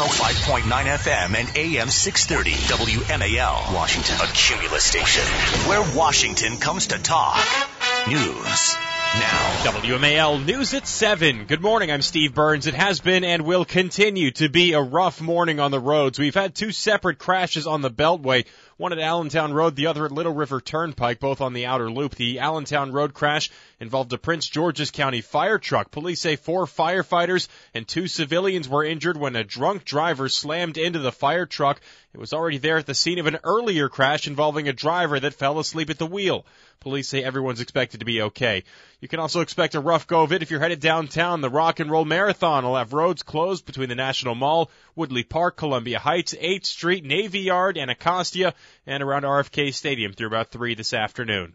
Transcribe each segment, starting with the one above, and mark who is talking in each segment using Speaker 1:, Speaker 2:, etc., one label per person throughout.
Speaker 1: 105.9 FM and AM 630 WMAL, Washington, a Cumulus station, where Washington comes to talk. News now.
Speaker 2: WMAL News at 7. Good morning, I'm Steve Burns. It has been and will continue to be a rough morning on the roads. We've had two separate crashes on the Beltway, one at Allentown Road, the other at Little River Turnpike, both on the outer loop. The Allentown Road crash involved a Prince George's County fire truck. Police say 4 firefighters and 2 civilians were injured when a drunk driver slammed into the fire truck. It was already there at the scene of an earlier crash involving a driver that fell asleep at the wheel. Police say everyone's expected to be okay. You can also expect a rough go of it if you're headed downtown. The Rock and Roll Marathon will have roads closed between the National Mall, Woodley Park, Columbia Heights, 8th Street, Navy Yard, Anacostia, and around RFK Stadium through about 3 this afternoon.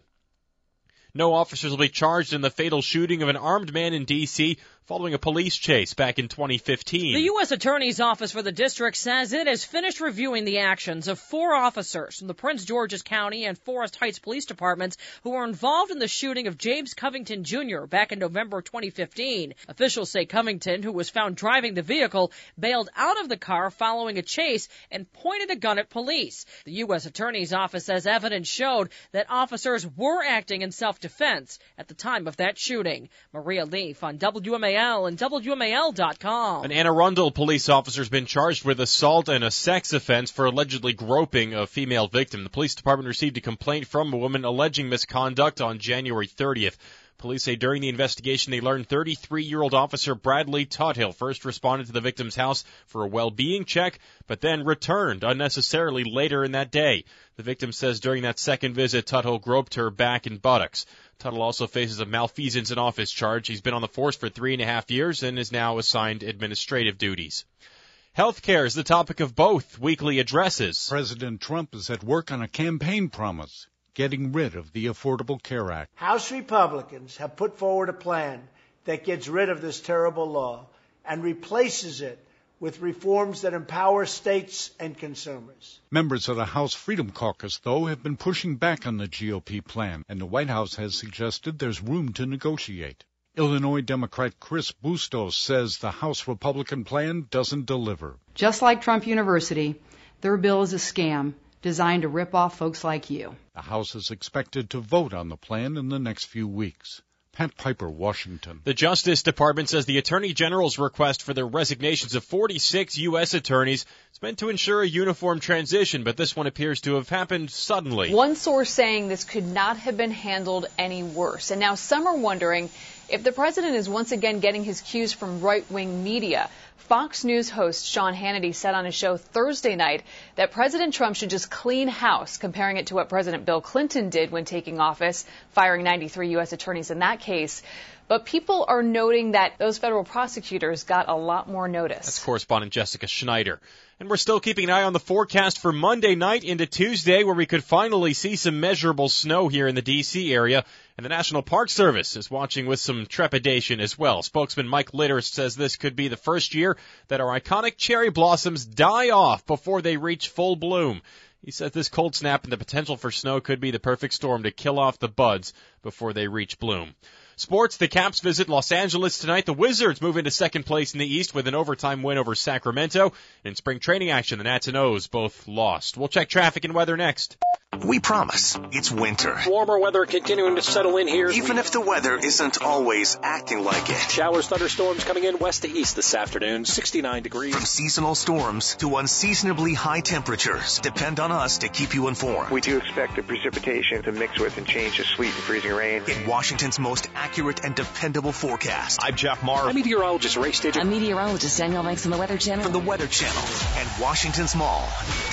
Speaker 2: No officers will be charged in the fatal shooting of an armed man in D.C. following a police chase back in 2015.
Speaker 3: The U.S. Attorney's Office for the district says it has finished reviewing the actions of 4 officers from the Prince George's County and Forest Heights Police Departments who were involved in the shooting of James Covington Jr. back in November 2015. Officials say Covington, who was found driving the vehicle, bailed out of the car following a chase and pointed a gun at police. The U.S. Attorney's Office says evidence showed that officers were acting in self-defense at the time of that shooting. Maria Leaf on WMAL and WMAL.com.
Speaker 2: An Anne Arundel police officer has been charged with assault and a sex offense for allegedly groping a female victim. The police department received a complaint from a woman alleging misconduct on January 30th. Police say during the investigation they learned 33-year-old officer Bradley Tuthill first responded to the victim's house for a well-being check, but then returned unnecessarily later in that day. The victim says during that second visit, Tuthill groped her back and buttocks. Tuthill also faces a malfeasance in office charge. He's been on the force for 3.5 years and is now assigned administrative duties. Healthcare is the topic of both weekly addresses.
Speaker 4: President Trump is at work on a campaign promise, getting rid of the Affordable Care Act.
Speaker 5: House Republicans have put forward a plan that gets rid of this terrible law and replaces it with reforms that empower states and consumers.
Speaker 4: Members of the House Freedom Caucus, though, have been pushing back on the GOP plan, and the White House has suggested there's room to negotiate. Illinois Democrat Chris Bustos says the House Republican plan doesn't deliver.
Speaker 6: Just like Trump University, their bill is a scam designed to rip off folks like you.
Speaker 4: The House is expected to vote on the plan in the next few weeks. Pat Piper, Washington.
Speaker 2: The Justice Department says the Attorney General's request for the resignations of 46 U.S. attorneys is meant to ensure a uniform transition, but this one appears to have happened suddenly.
Speaker 7: One source saying this could not have been handled any worse. And now some are wondering if the president is once again getting his cues from right-wing media. Fox News host Sean Hannity said on his show Thursday night that President Trump should just clean house, comparing it to what President Bill Clinton did when taking office, firing 93 U.S. attorneys in that case. But people are noting that those federal prosecutors got a lot more notice.
Speaker 2: That's correspondent Jessica Schneider. And we're still keeping an eye on the forecast for Monday night into Tuesday, where we could finally see some measurable snow here in the D.C. area. And the National Park Service is watching with some trepidation as well. Spokesman Mike Litterst says this could be the first year that our iconic cherry blossoms die off before they reach full bloom. He says this cold snap and the potential for snow could be the perfect storm to kill off the buds before they reach bloom. Sports, the Caps visit Los Angeles tonight. The Wizards move into second place in the East with an overtime win over Sacramento. In spring training action, the Nats and O's both lost. We'll check traffic and weather next.
Speaker 1: We promise it's winter.
Speaker 8: Warmer weather continuing to settle in here.
Speaker 1: Even if the weather isn't always acting like it.
Speaker 8: Showers, thunderstorms coming in west to east this afternoon, 69 degrees.
Speaker 1: From seasonal storms to unseasonably high temperatures, depend on us to keep you informed.
Speaker 9: We do expect the precipitation to mix with and change to sleet and freezing rain.
Speaker 1: In Washington's most accurate and dependable forecast.
Speaker 10: I'm Jeff Marr.
Speaker 8: I'm meteorologist Ray Stidger.
Speaker 11: I'm meteorologist Danielle Banks from the Weather Channel.
Speaker 1: From the Weather Channel and Washington's Mall,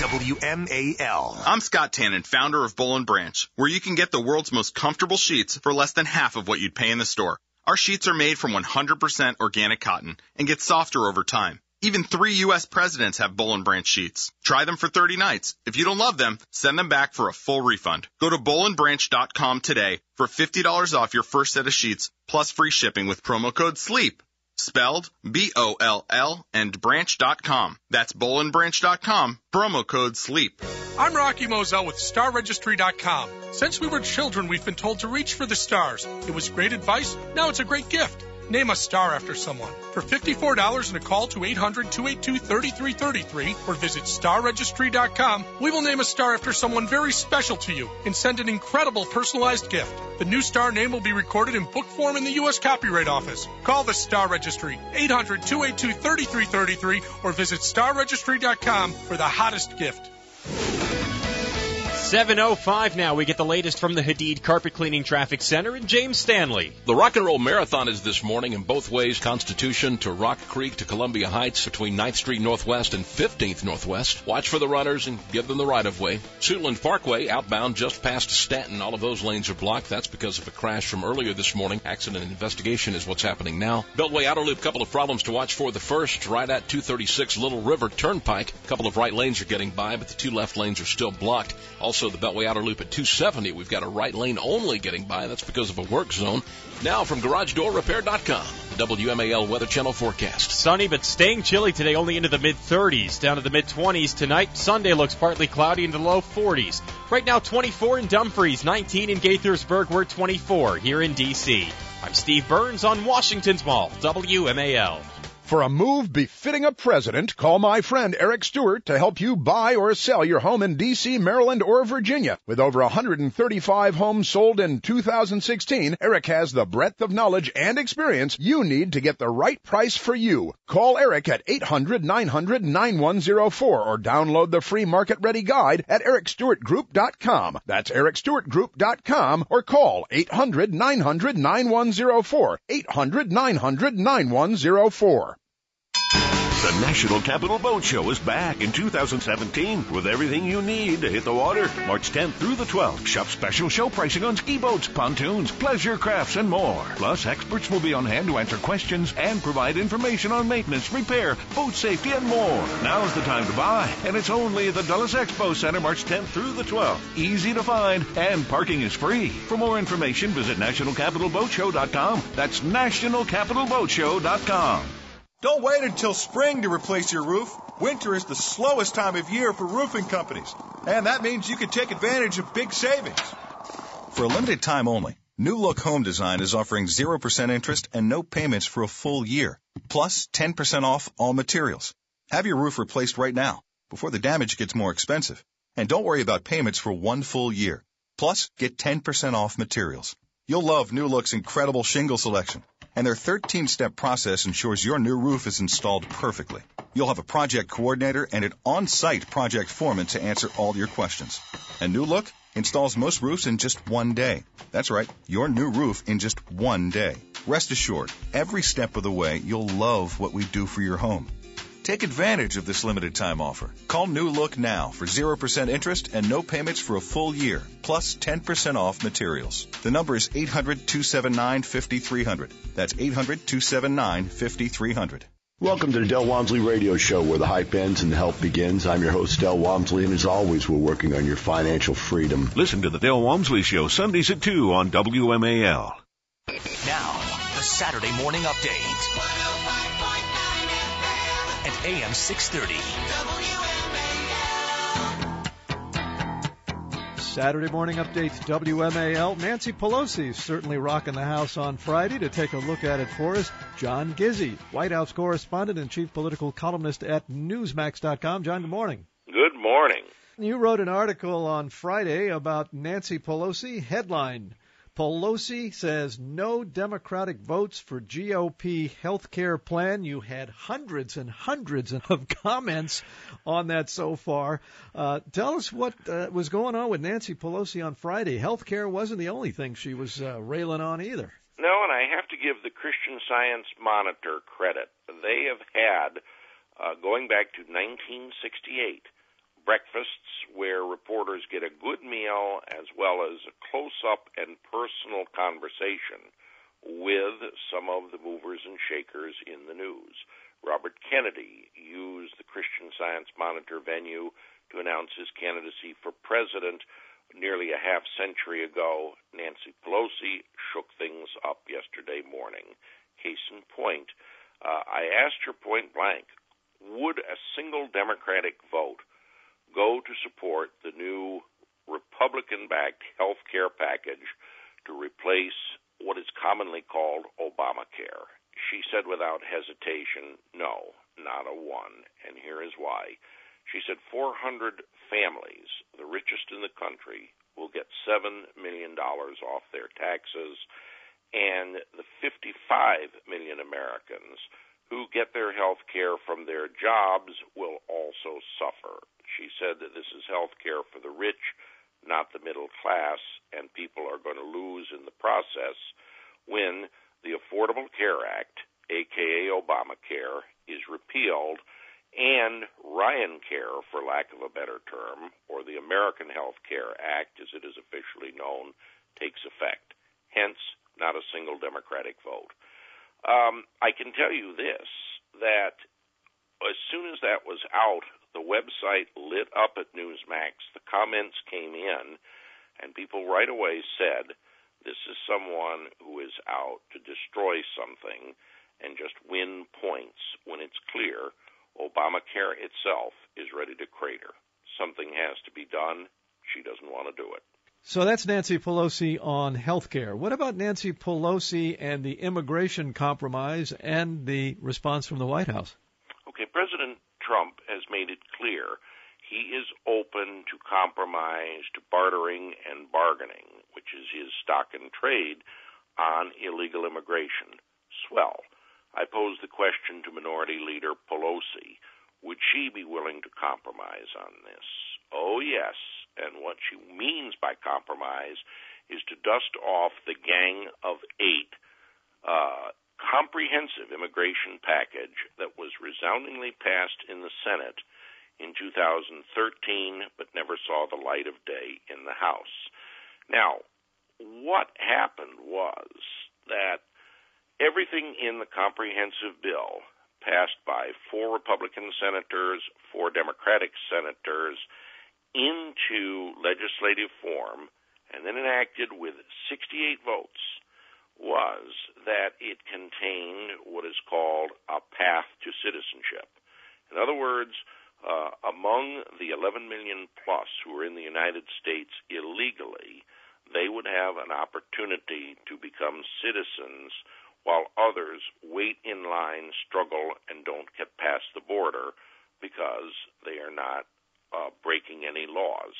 Speaker 1: WMAL.
Speaker 12: I'm Scott Tannen, founder of Boll & Branch, where you can get the world's most comfortable sheets for less than half of what you'd pay in the store. Our sheets are made from 100% organic cotton and get softer over time. Even 3 U.S. presidents have Boll & Branch sheets. Try them for 30 nights. If you don't love them, send them back for a full refund. Go to bollandbranch.com today for $50 off your first set of sheets, plus free shipping with promo code SLEEP. Spelled B-O-L-L and branch.com. That's bollandbranch.com, promo code SLEEP.
Speaker 13: I'm Rocky Moselle with StarRegistry.com. Since we were children, we've been told to reach for the stars. It was great advice. Now it's a great gift. Name a star after someone. For $54 and a call to 800-282-3333 or visit starregistry.com, we will name a star after someone very special to you and send an incredible personalized gift. The new star name will be recorded in book form in the U.S. Copyright Office. Call the Star Registry, 800-282-3333 or visit starregistry.com for the hottest gift.
Speaker 2: 7:05 now. We get the latest from the Hadid Carpet Cleaning Traffic Center in James Stanley.
Speaker 10: The Rock and Roll Marathon is this morning in both ways, Constitution to Rock Creek to Columbia Heights between 9th Street Northwest and 15th Northwest. Watch for the runners and give them the right-of-way. Suitland Parkway outbound just past Stanton. All of those lanes are blocked. That's because of a crash from earlier this morning. Accident investigation is what's happening now. Beltway Outer Loop, couple of problems to watch for. The first, right at 236 Little River Turnpike. A couple of right lanes are getting by, but the two left lanes are still blocked. Also, the Beltway Outer Loop at 270, we've got a right lane only getting by. That's because of a work zone. Now from GarageDoorRepair.com, the WMAL Weather Channel forecast.
Speaker 2: Sunny but staying chilly today, only into the mid-30s, down to the mid-20s tonight. Sunday looks partly cloudy into the low 40s. Right now, 24 in Dumfries, 19 in Gaithersburg. We're 24 here in D.C. I'm Steve Burns on Washington's Mall, WMAL.
Speaker 14: For a move befitting a president, call my friend Eric Stewart to help you buy or sell your home in D.C., Maryland, or Virginia. With over 135 homes sold in 2016, Eric has the breadth of knowledge and experience you need to get the right price for you. Call Eric at 800-900-9104 or download the free Market Ready Guide at ericstewartgroup.com. That's ericstewartgroup.com or call 800-900-9104. 800-900-9104.
Speaker 15: The National Capital Boat Show is back in 2017 with everything you need to hit the water. March 10th through the 12th. Shop special show pricing on ski boats, pontoons, pleasure crafts, and more. Plus, experts will be on hand to answer questions and provide information on maintenance, repair, boat safety, and more. Now's the time to buy, and it's only at the Dulles Expo Center March 10th through the 12th. Easy to find, and parking is free. For more information, visit NationalCapitalBoatShow.com. That's NationalCapitalBoatShow.com.
Speaker 16: Don't wait until spring to replace your roof. Winter is the slowest time of year for roofing companies, and that means you can take advantage of big savings.
Speaker 17: For a limited time only, New Look Home Design is offering 0% interest and no payments for a full year, plus 10% off all materials. Have your roof replaced right now, before the damage gets more expensive. And don't worry about payments for one full year. Plus, get 10% off materials. You'll love New Look's incredible shingle selection. And their 13-step process ensures your new roof is installed perfectly. You'll have a project coordinator and an on-site project foreman to answer all your questions. And New Look installs most roofs in just one day. That's right, your new roof in just one day. Rest assured, every step of the way, you'll love what we do for your home. Take advantage of this limited time offer. Call New Look now for 0% interest and no payments for a full year, plus 10% off materials. The number is 800-279-5300. That's 800-279-5300.
Speaker 18: Welcome to the Del Walmsley Radio Show, where the hype ends and the help begins. I'm your host, Del Walmsley, and as always, we're working on your financial freedom.
Speaker 15: Listen to the Del Walmsley Show Sundays at 2 on WMAL.
Speaker 1: Now, the Saturday Morning Update. At AM 630.
Speaker 19: Saturday Morning Update, WMAL. Nancy Pelosi is certainly rocking the House on Friday. To take a look at it for us, John Gizzi, White House correspondent and chief political columnist at Newsmax.com. John, good morning.
Speaker 20: Good morning.
Speaker 19: You wrote an article on Friday about Nancy Pelosi. Headline: Pelosi says no Democratic votes for GOP health care plan. You had hundreds and hundreds of comments on that so far. Tell us what was going on with Nancy Pelosi on Friday. Health care wasn't the only thing she was railing on either.
Speaker 20: No, and I have to give the Christian Science Monitor credit. They have had, going back to 1968, breakfasts where reporters get a good meal as well as a close-up and personal conversation with some of the movers and shakers in the news. Robert Kennedy used the Christian Science Monitor venue to announce his candidacy for president nearly a half-century ago. Nancy Pelosi shook things up yesterday morning. Case in point, I asked her point blank, would a single Democratic vote go to support the new Republican-backed health care package to replace what is commonly called Obamacare. She said without hesitation, no, not a one, and here is why. She said 400 families, the richest in the country, will get $7 million off their taxes, and the 55 million Americans who get their health care from their jobs will also suffer. She said that this is health care for the rich, not the middle class, and people are going to lose in the process when the Affordable Care Act, aka Obamacare, is repealed and Ryan Care, for lack of a better term, or the American Health Care Act, as it is officially known, takes effect. Hence, not a single Democratic vote. I can tell you this, that as soon as that was out, the website lit up at Newsmax, the comments came in, and people right away said, this is someone who is out to destroy something and just win points when it's clear Obamacare itself is ready to crater. Something has to be done. She doesn't want to do it.
Speaker 19: So that's Nancy Pelosi on health care. What about Nancy Pelosi and the immigration compromise and the response from the White House?
Speaker 20: Okay, President Trump has made it clear he is open to compromise, to bartering and bargaining, which is his stock and trade, on illegal immigration. Swell. I pose the question to Minority Leader Pelosi. Would she be willing to compromise on this? Oh, yes. And what she means by compromise is to dust off the Gang of Eight comprehensive immigration package that was resoundingly passed in the Senate in 2013 but never saw the light of day in the House. Now, what happened was that everything in the comprehensive bill passed by 4 Republican senators, 4 Democratic senators, into legislative form and then enacted with 68 votes was that it contained what is called a path to citizenship. In other words, among the 11 million plus who are in the United States illegally, they would have an opportunity to become citizens while others wait in line, struggle, and don't get past the border because they are not breaking any laws.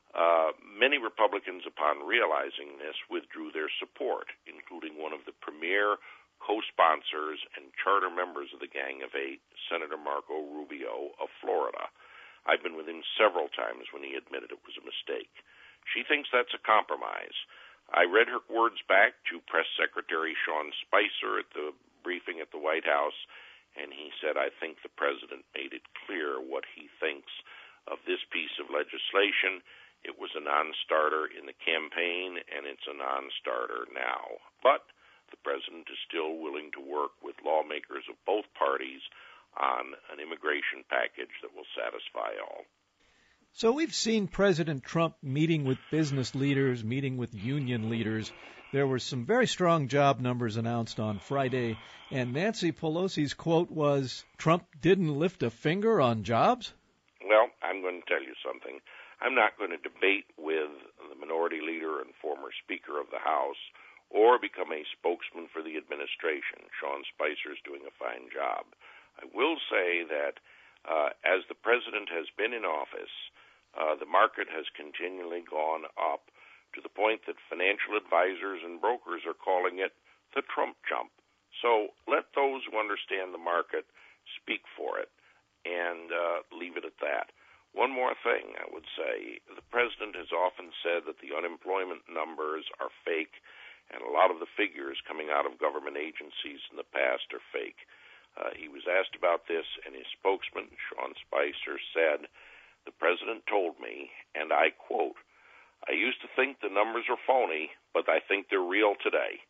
Speaker 20: Many Republicans, upon realizing this, withdrew their support, including one of the premier co-sponsors and charter members of the Gang of Eight, Senator Marco Rubio of Florida. I've been with him several times when he admitted it was a mistake. She thinks that's a compromise. I read her words back to Press Secretary Sean Spicer at the briefing at the White House, and he said, I think the president made it clear what he thinks of this piece of legislation. It was a non-starter in the campaign, and it's a non-starter now. But the president is still willing to work with lawmakers of both parties on an immigration package that will satisfy all.
Speaker 19: So we've seen President Trump meeting with business leaders, meeting with union leaders. There were some very strong job numbers announced on Friday, and Nancy Pelosi's quote was, Trump didn't lift a finger on jobs?
Speaker 20: Well, I'm going to tell you something. I'm not going to debate with the minority leader and former Speaker of the House or become a spokesman for the administration. Sean Spicer is doing a fine job. I will say that as the president has been in office, the market has continually gone up to the point that financial advisors and brokers are calling it the Trump jump. So let those who understand the market speak for it and leave it at that. One more thing I would say. The president has often said that the unemployment numbers are fake, and a lot of the figures coming out of government agencies in the past are fake. He was asked about this, and his spokesman, Sean Spicer, said, the president told me, and I quote, I used to think the numbers are phony, but I think they're real today.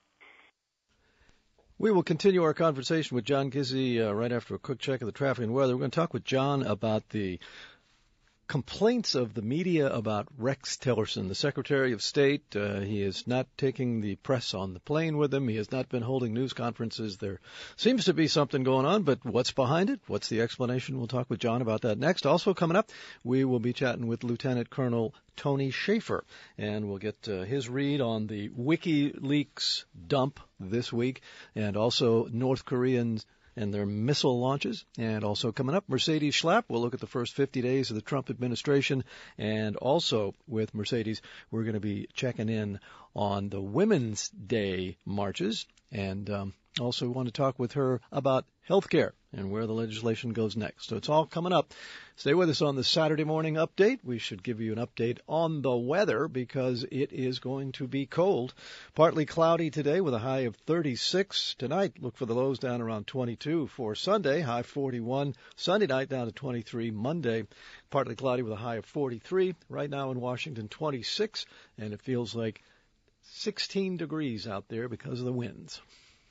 Speaker 19: We will continue our conversation with John Gizzi right after a quick check of the traffic and weather. We're going to talk with John about the complaints of the media about Rex Tillerson, the Secretary of State. He is not taking the press on the plane with him. He has not been holding news conferences. There seems to be something going on, but what's behind it? What's the explanation? We'll talk with John about that next. Also coming up, we will be chatting with Lieutenant Colonel Tony Shaffer, and we'll get his read on the WikiLeaks dump this week, and also North Koreans and their missile launches. And also coming up, Mercedes Schlapp. We'll look at the first 50 days of the Trump administration. And also with Mercedes, we're going to be checking in on the Women's Day marches. And also want to talk with her about health care and where the legislation goes next. So it's all coming up. Stay with us on the Saturday morning update. We should give you an update on the weather because it is going to be cold. Partly cloudy today with a high of 36. Tonight, look for the lows down around 22 for Sunday, high 41. Sunday night down to 23. Monday, partly cloudy with a high of 43. Right now in Washington, 26. And it feels like 16 degrees out there because of the winds.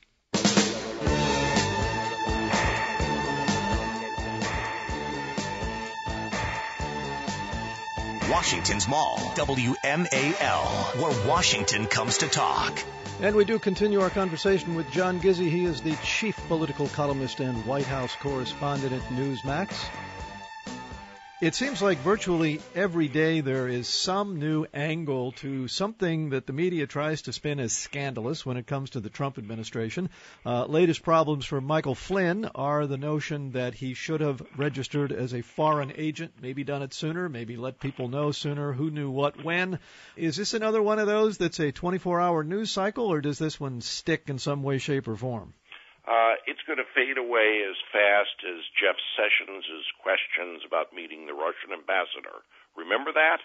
Speaker 1: Washington's Mall, WMAL, where Washington comes to talk.
Speaker 19: And we do continue our conversation with John Gizzi. He is the chief political columnist and White House correspondent at Newsmax. It seems like virtually every day there is some new angle to something that the media tries to spin as scandalous when it comes to the Trump administration. Latest problems for Michael Flynn are the notion that he should have registered as a foreign agent, maybe done it sooner, maybe let people know sooner, who knew what when. Is this another one of those that's a 24-hour news cycle, or does this one stick in some way, shape, or form?
Speaker 20: It's going to fade away as fast as Jeff Sessions' questions about meeting the Russian ambassador. Remember that?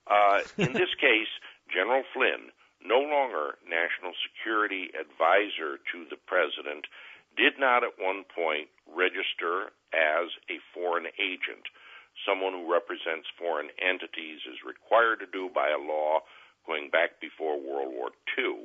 Speaker 20: In this case, General Flynn, no longer National Security Advisor to the President, did not at one point register as a foreign agent. Someone who represents foreign entities is required to do by a law going back before World War II.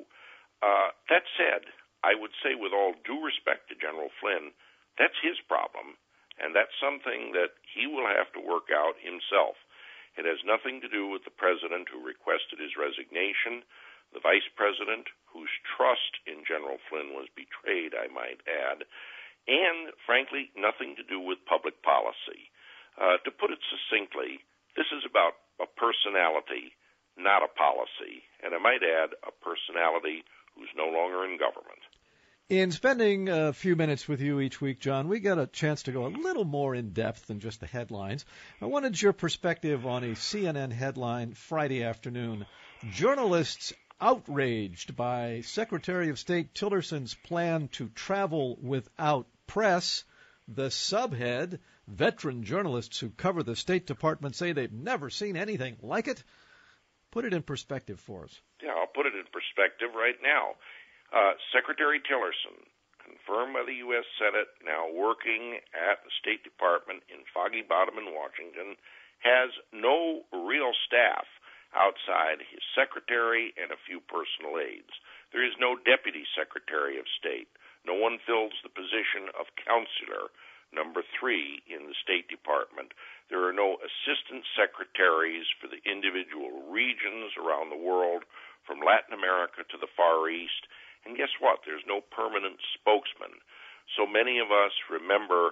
Speaker 20: That said, I would say with all due respect to General Flynn, that's his problem, and that's something that he will have to work out himself. It has nothing to do with the president who requested his resignation, the vice president whose trust in General Flynn was betrayed, I might add, and, frankly, nothing to do with public policy. To put it succinctly, this is about a personality, not a policy, and I might add a personality who's no longer in government.
Speaker 19: In spending a few minutes with you each week, John, we got a chance to go a little more in depth than just the headlines. I wanted your perspective on a CNN headline Friday afternoon. Journalists outraged by Secretary of State Tillerson's plan to travel without press. The subhead, veteran journalists who cover the State Department say they've never seen anything like it. Put it in perspective for us.
Speaker 20: Yeah, I'll put it in perspective right now. Secretary Tillerson, confirmed by the U.S. Senate, now working at the State Department in Foggy Bottom in Washington, has no real staff outside his secretary and a few personal aides. There is no deputy secretary of state. No one fills the position of counselor, number 3 in the State Department. There are no assistant secretaries for the individual regions around the world, from Latin America to the Far East. And guess what? There's no permanent spokesman. So many of us remember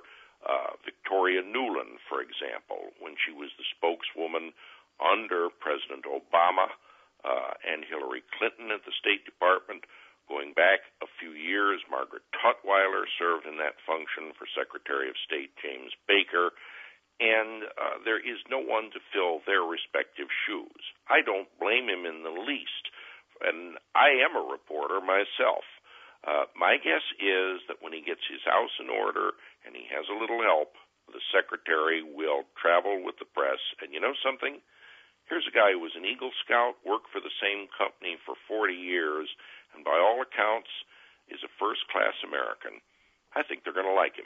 Speaker 20: Victoria Nuland, for example, when she was the spokeswoman under President Obama and Hillary Clinton at the State Department. Going back a few years, Margaret Tutwiler served in that function for Secretary of State James Baker. And there is no one to fill their respective shoes. I don't blame him in the least. And I am a reporter myself. My guess is that when he gets his house in order and he has a little help, the secretary will travel with the press. And you know something? Here's a guy who was an Eagle Scout, worked for the same company for 40 years, and by all accounts is a first-class American. I think they're going to like him.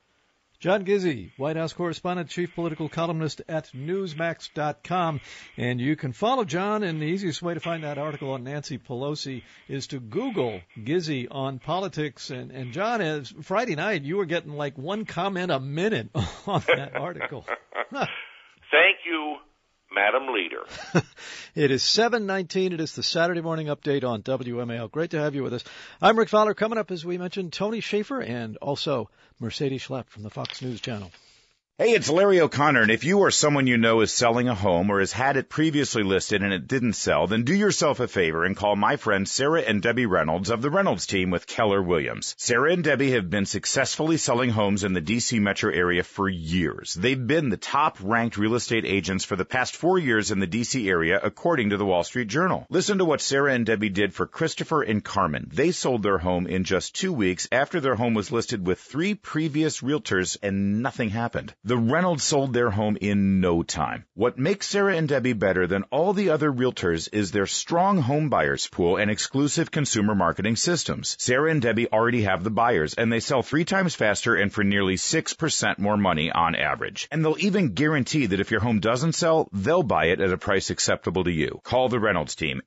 Speaker 19: John Gizzi, White House correspondent, chief political columnist at Newsmax.com. And you can follow John, and the easiest way to find that article on Nancy Pelosi is to Google Gizzi on politics. And John, as Friday night, you were getting like one comment a minute on that article.
Speaker 20: Thank you, Madam Leader.
Speaker 19: It is 7:19. It is the Saturday morning update on WMAL. Great to have you with us. I'm Rick Fowler. Coming up, as we mentioned, Tony Schaefer and also Mercedes Schlepp from the Fox News Channel.
Speaker 21: Hey, it's Larry O'Connor, and if you or someone you know is selling a home or has had it previously listed and it didn't sell, then do yourself a favor and call my friends Sarah and Debbie Reynolds of the Reynolds team with Keller Williams. Sarah and Debbie have been successfully selling homes in the D.C. metro area for years. They've been the top-ranked real estate agents for the past 4 years in the D.C. area, according to the Wall Street Journal. Listen to what Sarah and Debbie did for Christopher and Carmen. They sold their home in just 2 weeks after their home was listed with 3 previous realtors, and nothing happened. The Reynolds sold their home in no time. What makes Sarah and Debbie better than all the other realtors is their strong home buyers pool and exclusive consumer marketing systems. Sarah and Debbie already have the buyers, and they sell 3 times faster and for nearly 6% more money on average. And they'll even guarantee that if your home doesn't sell, they'll buy it at a price acceptable to you. Call the Reynolds team,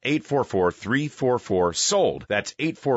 Speaker 21: 844-344-SOLD. That's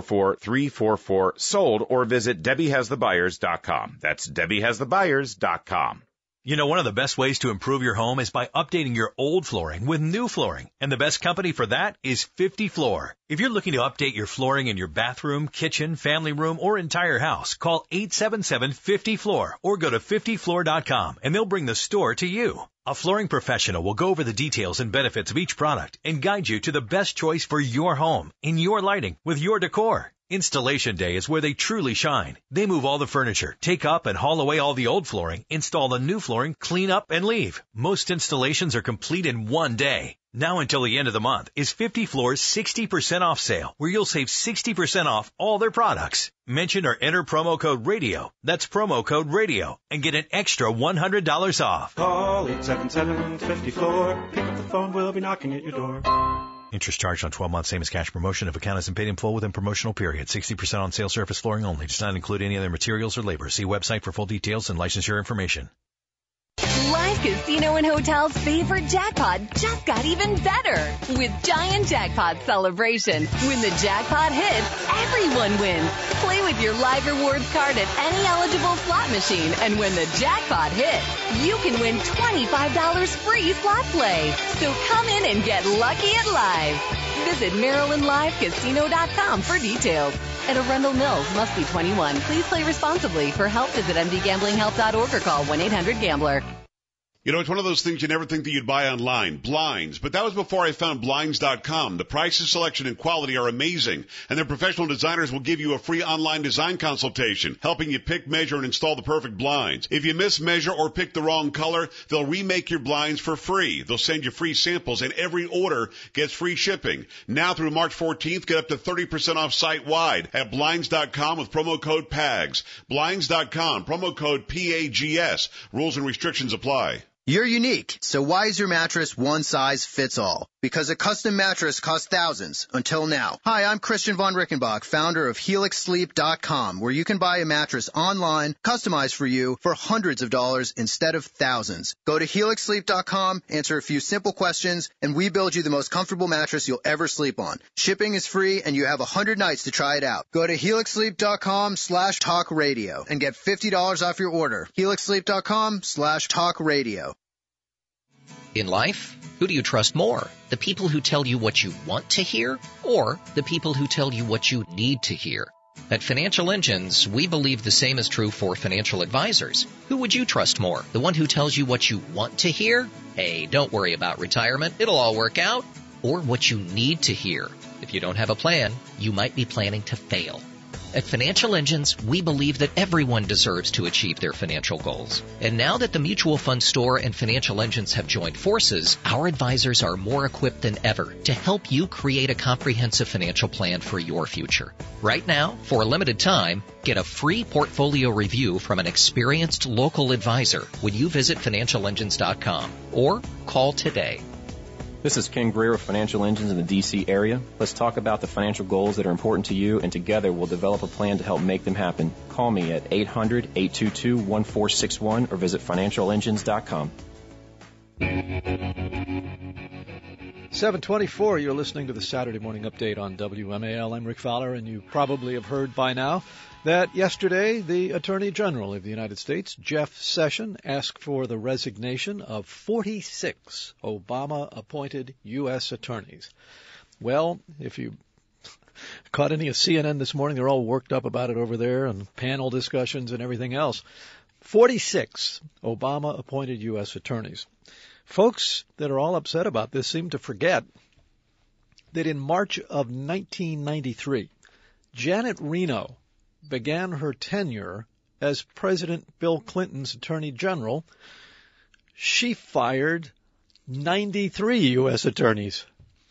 Speaker 21: 844-344-SOLD, or visit DebbieHasTheBuyers.com. That's DebbieHasTheBuyers.com.
Speaker 22: You know, one of the best ways to improve your home is by updating your old flooring with new flooring. And the best company for that is 50 Floor. If you're looking to update your flooring in your bathroom, kitchen, family room, or entire house, call 877-50-FLOOR or go to 50floor.com and they'll bring the store to you. A flooring professional will go over the details and benefits of each product and guide you to the best choice for your home, in your lighting, with your decor. Installation Day is where they truly shine. They move all the furniture, take up and haul away all the old flooring, install the new flooring, clean up, and leave. Most installations are complete in 1 day. Now until the end of the month is 50 Floor's 60% off sale, where you'll save 60% off all their products. Mention or enter promo code RADIO. That's promo code RADIO, and get an extra $100 off.
Speaker 23: Call 877-50-FLOOR. Pick up the phone, we'll be knocking at your door.
Speaker 22: Interest charged on 12 months, same as cash promotion. If account isn't paid in full within promotional period. 60% on sale surface flooring only. Does not include any other materials or labor. See website for full details and licensure information.
Speaker 24: Live Casino and Hotel's favorite jackpot just got even better with Giant Jackpot Celebration. When the jackpot hits, everyone wins. Play with your Live Rewards card at any eligible slot machine, and when the jackpot hits, you can win $25 free slot play. So come in and get lucky at Live. Visit MarylandLiveCasino.com for details. At Arundel Mills, must be 21. Please play responsibly. For help, visit mdgamblinghelp.org or call 1-800-GAMBLER.
Speaker 25: You know, it's one of those things you never think that you'd buy online, blinds. But that was before I found Blinds.com. The prices, selection, and quality are amazing. And their professional designers will give you a free online design consultation, helping you pick, measure, and install the perfect blinds. If you mismeasure or pick the wrong color, they'll remake your blinds for free. They'll send you free samples, and every order gets free shipping. Now through March 14th, get up to 30% off site-wide at Blinds.com with promo code PAGS. Blinds.com, promo code PAGS. Rules and restrictions apply.
Speaker 26: You're unique, so why is your mattress one size fits all? Because a custom mattress costs thousands, until now. Hi, I'm Christian von Rickenbach, founder of HelixSleep.com, where you can buy a mattress online, customized for you, for hundreds of dollars instead of thousands. Go to HelixSleep.com, answer a few simple questions, and we build you the most comfortable mattress you'll ever sleep on. Shipping is free, and you have 100 nights to try it out. Go to HelixSleep.com/talkradio and get $50 off your order. HelixSleep.com/talkradio.
Speaker 27: In life, who do you trust more? The people who tell you what you want to hear, or the people who tell you what you need to hear? At Financial Engines, we believe the same is true for financial advisors. Who would you trust more? The one who tells you what you want to hear? Hey, don't worry about retirement. It'll all work out. Or what you need to hear? If you don't have a plan, you might be planning to fail. At Financial Engines, we believe that everyone deserves to achieve their financial goals. And now that the Mutual Fund Store and Financial Engines have joined forces, our advisors are more equipped than ever to help you create a comprehensive financial plan for your future. Right now, for a limited time, get a free portfolio review from an experienced local advisor when you visit financialengines.com or call today.
Speaker 28: This is Ken Greer of Financial Engines in the D.C. area. Let's talk about the financial goals that are important to you, and together we'll develop a plan to help make them happen. Call me at 800-822-1461 or visit financialengines.com.
Speaker 19: 7:24, you're listening to the Saturday Morning Update on WMAL. I'm Rick Fowler, and you probably have heard by now that yesterday the Attorney General of the United States, Jeff Sessions, asked for the resignation of 46 Obama-appointed U.S. attorneys. Well, if you caught any of CNN this morning, they're all worked up about it over there and panel discussions and everything else. 46 Obama-appointed U.S. attorneys. Folks that are all upset about this seem to forget that in March of 1993, Janet Reno began her tenure as President Bill Clinton's Attorney General. She fired 93 U.S. attorneys.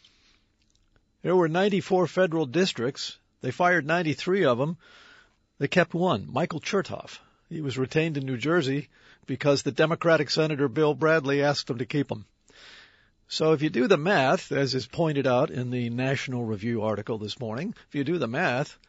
Speaker 19: There were 94 federal districts. They fired 93 of them. They kept one, Michael Chertoff. He was retained in New Jersey because the Democratic Senator Bill Bradley asked them to keep him. So if you do the math, as is pointed out in the National Review article this morning, if you do the math,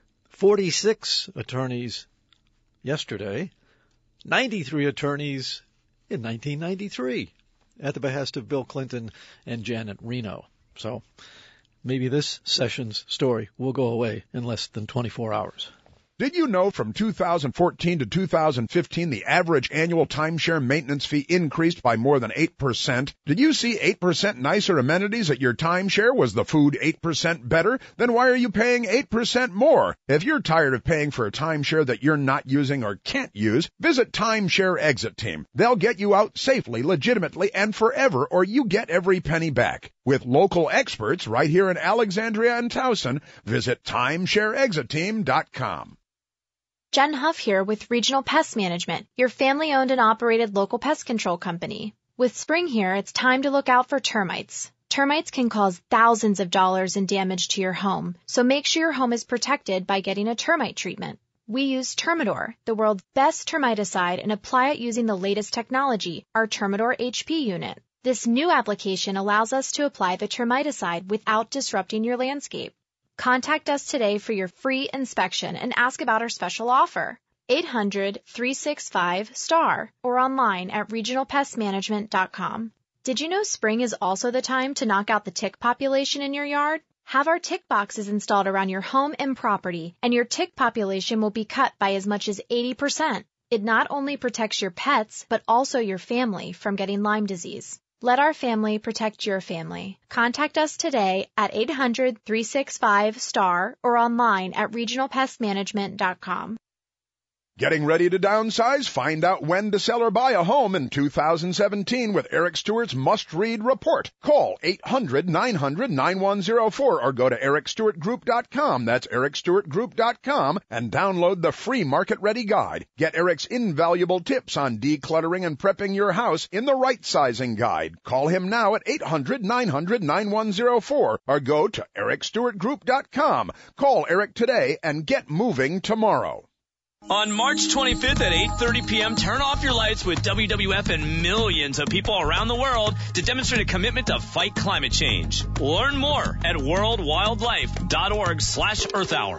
Speaker 19: 46 attorneys yesterday, 93 attorneys in 1993 at the behest of Bill Clinton and Janet Reno. So maybe this Sessions story will go away in less than 24 hours.
Speaker 14: Did you know from 2014 to 2015, the average annual timeshare maintenance fee increased by more than 8%? Did you see 8% nicer amenities at your timeshare? Was the food 8% better? Then why are you paying 8% more? If you're tired of paying for a timeshare that you're not using or can't use, visit Timeshare Exit Team. They'll get you out safely, legitimately, and forever, or you get every penny back. With local experts right here in Alexandria and Towson, visit TimeshareExitTeam.com.
Speaker 3: Jen Huff here with Regional Pest Management, your family-owned and operated local pest control company. With spring here, it's time to look out for termites. Termites can cause thousands of dollars in damage to your home, so make sure your home is protected by getting a termite treatment. We use Termidor, the world's best termiticide, and apply it using the latest technology, our Termidor HP unit. This new application allows us to apply the termiticide without disrupting your landscape. Contact us today for your free inspection and ask about our special offer. 800-365-STAR or online at regionalpestmanagement.com. Did you know spring is also the time to knock out the tick population in your yard? Have our tick boxes installed around your home and property, and your tick population will be cut by as much as 80%. It not only protects your pets, but also your family from getting Lyme disease. Let our family protect your family. Contact us today at 800-365-STAR or online at regionalpestmanagement.com.
Speaker 14: Getting ready to downsize? Find out when to sell or buy a home in 2017 with Eric Stewart's must-read report. Call 800-900-9104 or go to ericstewartgroup.com. That's ericstewartgroup.com and download the free market-ready guide. Get Eric's invaluable tips on decluttering and prepping your house in the right sizing guide. Call him now at 800-900-9104 or go to ericstewartgroup.com. Call Eric today and get moving tomorrow.
Speaker 4: On March 25th at 8:30 p.m., turn off your lights with WWF and millions of people around the world to demonstrate a commitment to fight climate change. Learn more at worldwildlife.org/Earth Hour.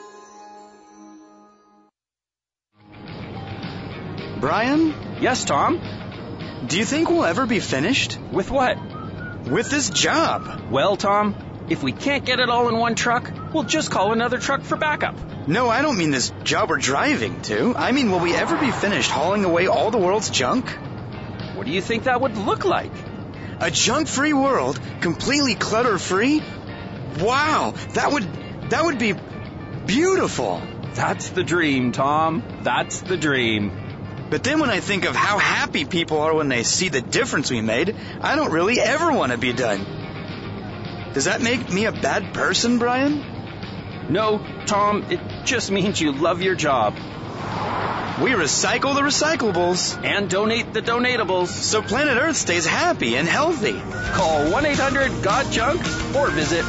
Speaker 5: Brian?
Speaker 6: Yes, Tom?
Speaker 5: Do you think we'll ever be finished?
Speaker 6: With what?
Speaker 5: With this job.
Speaker 6: Well, Tom, if we can't get it all in one truck, we'll just call another truck for backup.
Speaker 5: No, I don't mean this job we're driving to. I mean, will we ever be finished hauling away all the world's junk?
Speaker 6: What do you think that would look like?
Speaker 5: A junk-free world, completely clutter-free? Wow, that would be beautiful.
Speaker 6: That's the dream, Tom. That's the dream.
Speaker 5: But then when I think of how happy people are when they see the difference we made, I don't really ever want to be done. Does that make me a bad person, Brian?
Speaker 6: No, Tom, it just means you love your job.
Speaker 5: We recycle the recyclables.
Speaker 6: And donate the donatables.
Speaker 5: So planet Earth stays happy and healthy.
Speaker 6: Call 1-800-GOT-JUNK or visit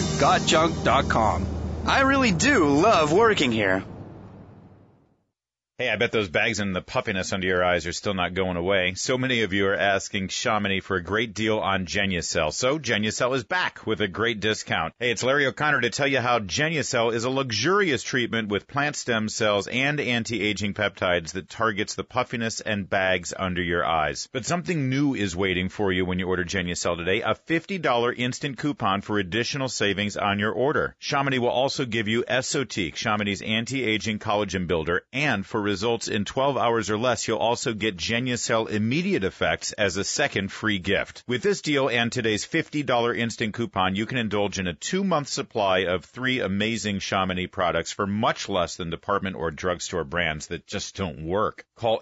Speaker 6: 1-800-GOTJUNK.com.
Speaker 5: I really do love working here.
Speaker 21: Hey, I bet those bags and the puffiness under your eyes are still not going away. So many of you are asking Chamonix for a great deal on Genucel. So Genucel is back with a great discount. Hey, it's Larry O'Connor to tell you how Genucel is a luxurious treatment with plant stem cells and anti-aging peptides that targets the puffiness and bags under your eyes. But something new is waiting for you when you order Genucel today, a $50 instant coupon for additional savings on your order. Chamonix will also give you Esotique, Chamonix's anti-aging collagen builder, and for results in 12 hours or less, you'll also get Genucel Immediate Effects as a second free gift. With this deal and today's $50 instant coupon, you can indulge in a 2-month supply of 3 amazing Chamonix products for much less than department or drugstore brands that just don't work. Call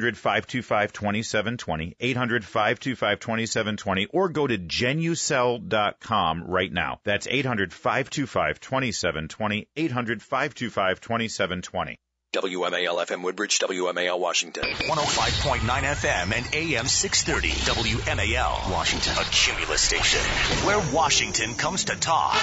Speaker 21: 800-525-2720, 800-525-2720, or go to Genucel.com right now. That's 800-525-2720, 800-525-2720.
Speaker 1: WMAL-FM Woodbridge, WMAL Washington. 105.9 FM and AM 630. WMAL Washington, a Cumulus station where Washington comes to talk.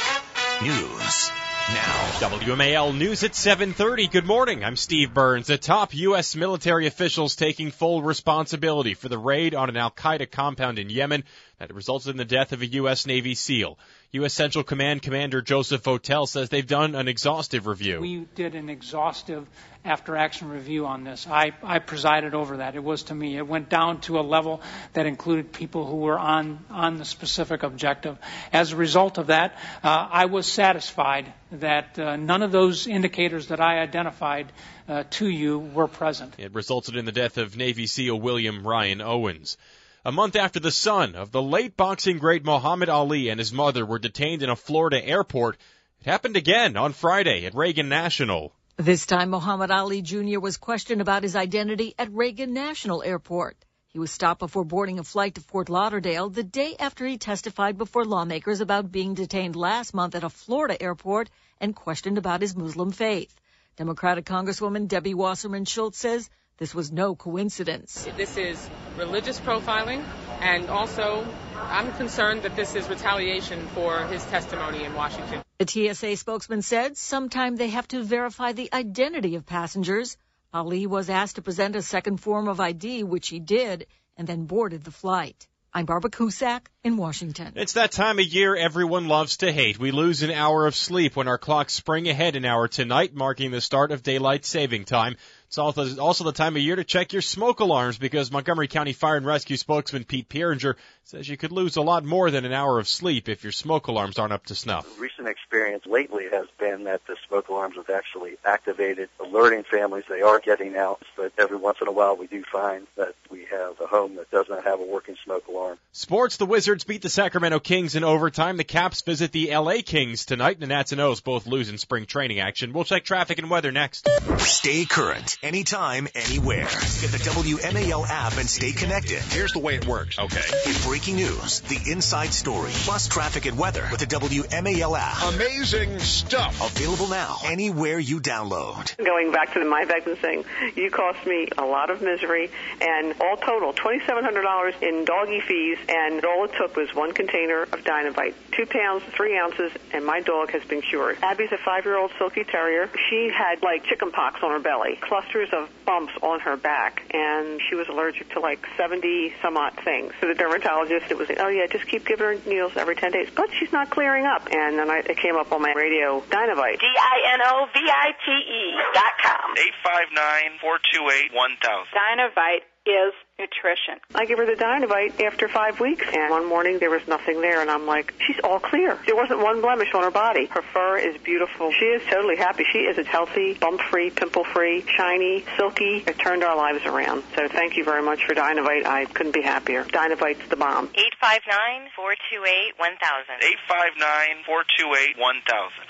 Speaker 1: News now.
Speaker 2: WMAL News at 7:30. Good morning. I'm Steve Burns. The top U.S. military officials taking full responsibility for the raid on an al-Qaeda compound in Yemen that resulted in the death of a U.S. Navy SEAL. U.S. Central Command Commander Joseph Votel says they've done an exhaustive review.
Speaker 7: We did an exhaustive after-action review on this. I presided over that. It was to me. It went down to a level that included people who were on the specific objective. As a result of that, I was satisfied that none of those indicators that I identified to you were present.
Speaker 2: It resulted in the death of Navy SEAL William Ryan Owens. A month after the son of the late boxing great Muhammad Ali and his mother were detained in a Florida airport, it happened again on Friday at Reagan National.
Speaker 8: This time, Muhammad Ali Jr. was questioned about his identity at Reagan National Airport. He was stopped before boarding a flight to Fort Lauderdale the day after he testified before lawmakers about being detained last month at a Florida airport and questioned about his Muslim faith. Democratic Congresswoman Debbie Wasserman Schultz says this was no coincidence.
Speaker 9: This is religious profiling, and also I'm concerned that this is retaliation for his testimony in Washington.
Speaker 8: The TSA spokesman said sometime they have to verify the identity of passengers. Ali was asked to present a second form of ID, which he did, and then boarded the flight. I'm Barbara Cusack in Washington.
Speaker 2: It's that time of year everyone loves to hate. We lose an hour of sleep when our clocks spring ahead an hour tonight, marking the start of daylight saving time. It's also the time of year to check your smoke alarms because Montgomery County Fire and Rescue spokesman Pete Pieringer says you could lose a lot more than an hour of sleep if your smoke alarms aren't up to snuff.
Speaker 10: Recent experience lately has been that the smoke alarms have actually activated, alerting families they are getting out, but every once in a while we do find that we have a home that does not have a working smoke alarm.
Speaker 2: Sports, the Wizards beat the Sacramento Kings in overtime. The Caps visit the L.A. Kings tonight. The Nats and O's both lose in spring training action. We'll check traffic and weather next.
Speaker 1: Stay current, anytime, anywhere. Get the WMAL app and stay connected.
Speaker 11: Here's the way it works.
Speaker 1: Okay. Get breaking news, the inside story, plus traffic and weather with the WMAL app.
Speaker 11: Amazing stuff.
Speaker 1: Available now, anywhere you download.
Speaker 12: Going back to the MyVectin thing, you cost me a lot of misery, and all total, $2,700 in doggy fees, and all it took was one container of Dynovite, 2 pounds, 3 ounces, and my dog has been cured. Abby's a 5-year-old Silky Terrier. She had like chicken pox on her belly, clusters of bumps on her back, and she was allergic to like 70 some odd things. So the dermatologist, it was, oh yeah, just keep giving her needles every 10 days, but she's not clearing up. And then it came up on my radio, Dynovite. DINOVITE.com.
Speaker 13: 859-428-1000.
Speaker 12: Dynovite is nutrition. I give her the Dynovite after 5 weeks, and one morning there was nothing there, and I'm like, she's all clear. There wasn't one blemish on her body. Her fur is beautiful. She is totally happy. She is healthy, bump-free, pimple-free, shiny, silky. It turned our lives around. So thank you very much for Dynovite. I couldn't be happier. Dynovite's the bomb.
Speaker 13: 859-428-1000. 859-428-1000.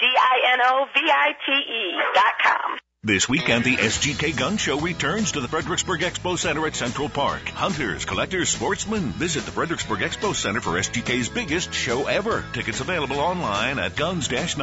Speaker 12: DINOVITE.com.
Speaker 15: This weekend, the SGK Gun Show returns to the Fredericksburg Expo Center at Central Park. Hunters, collectors, sportsmen, visit the Fredericksburg Expo Center for SGK's biggest show ever. Tickets available online at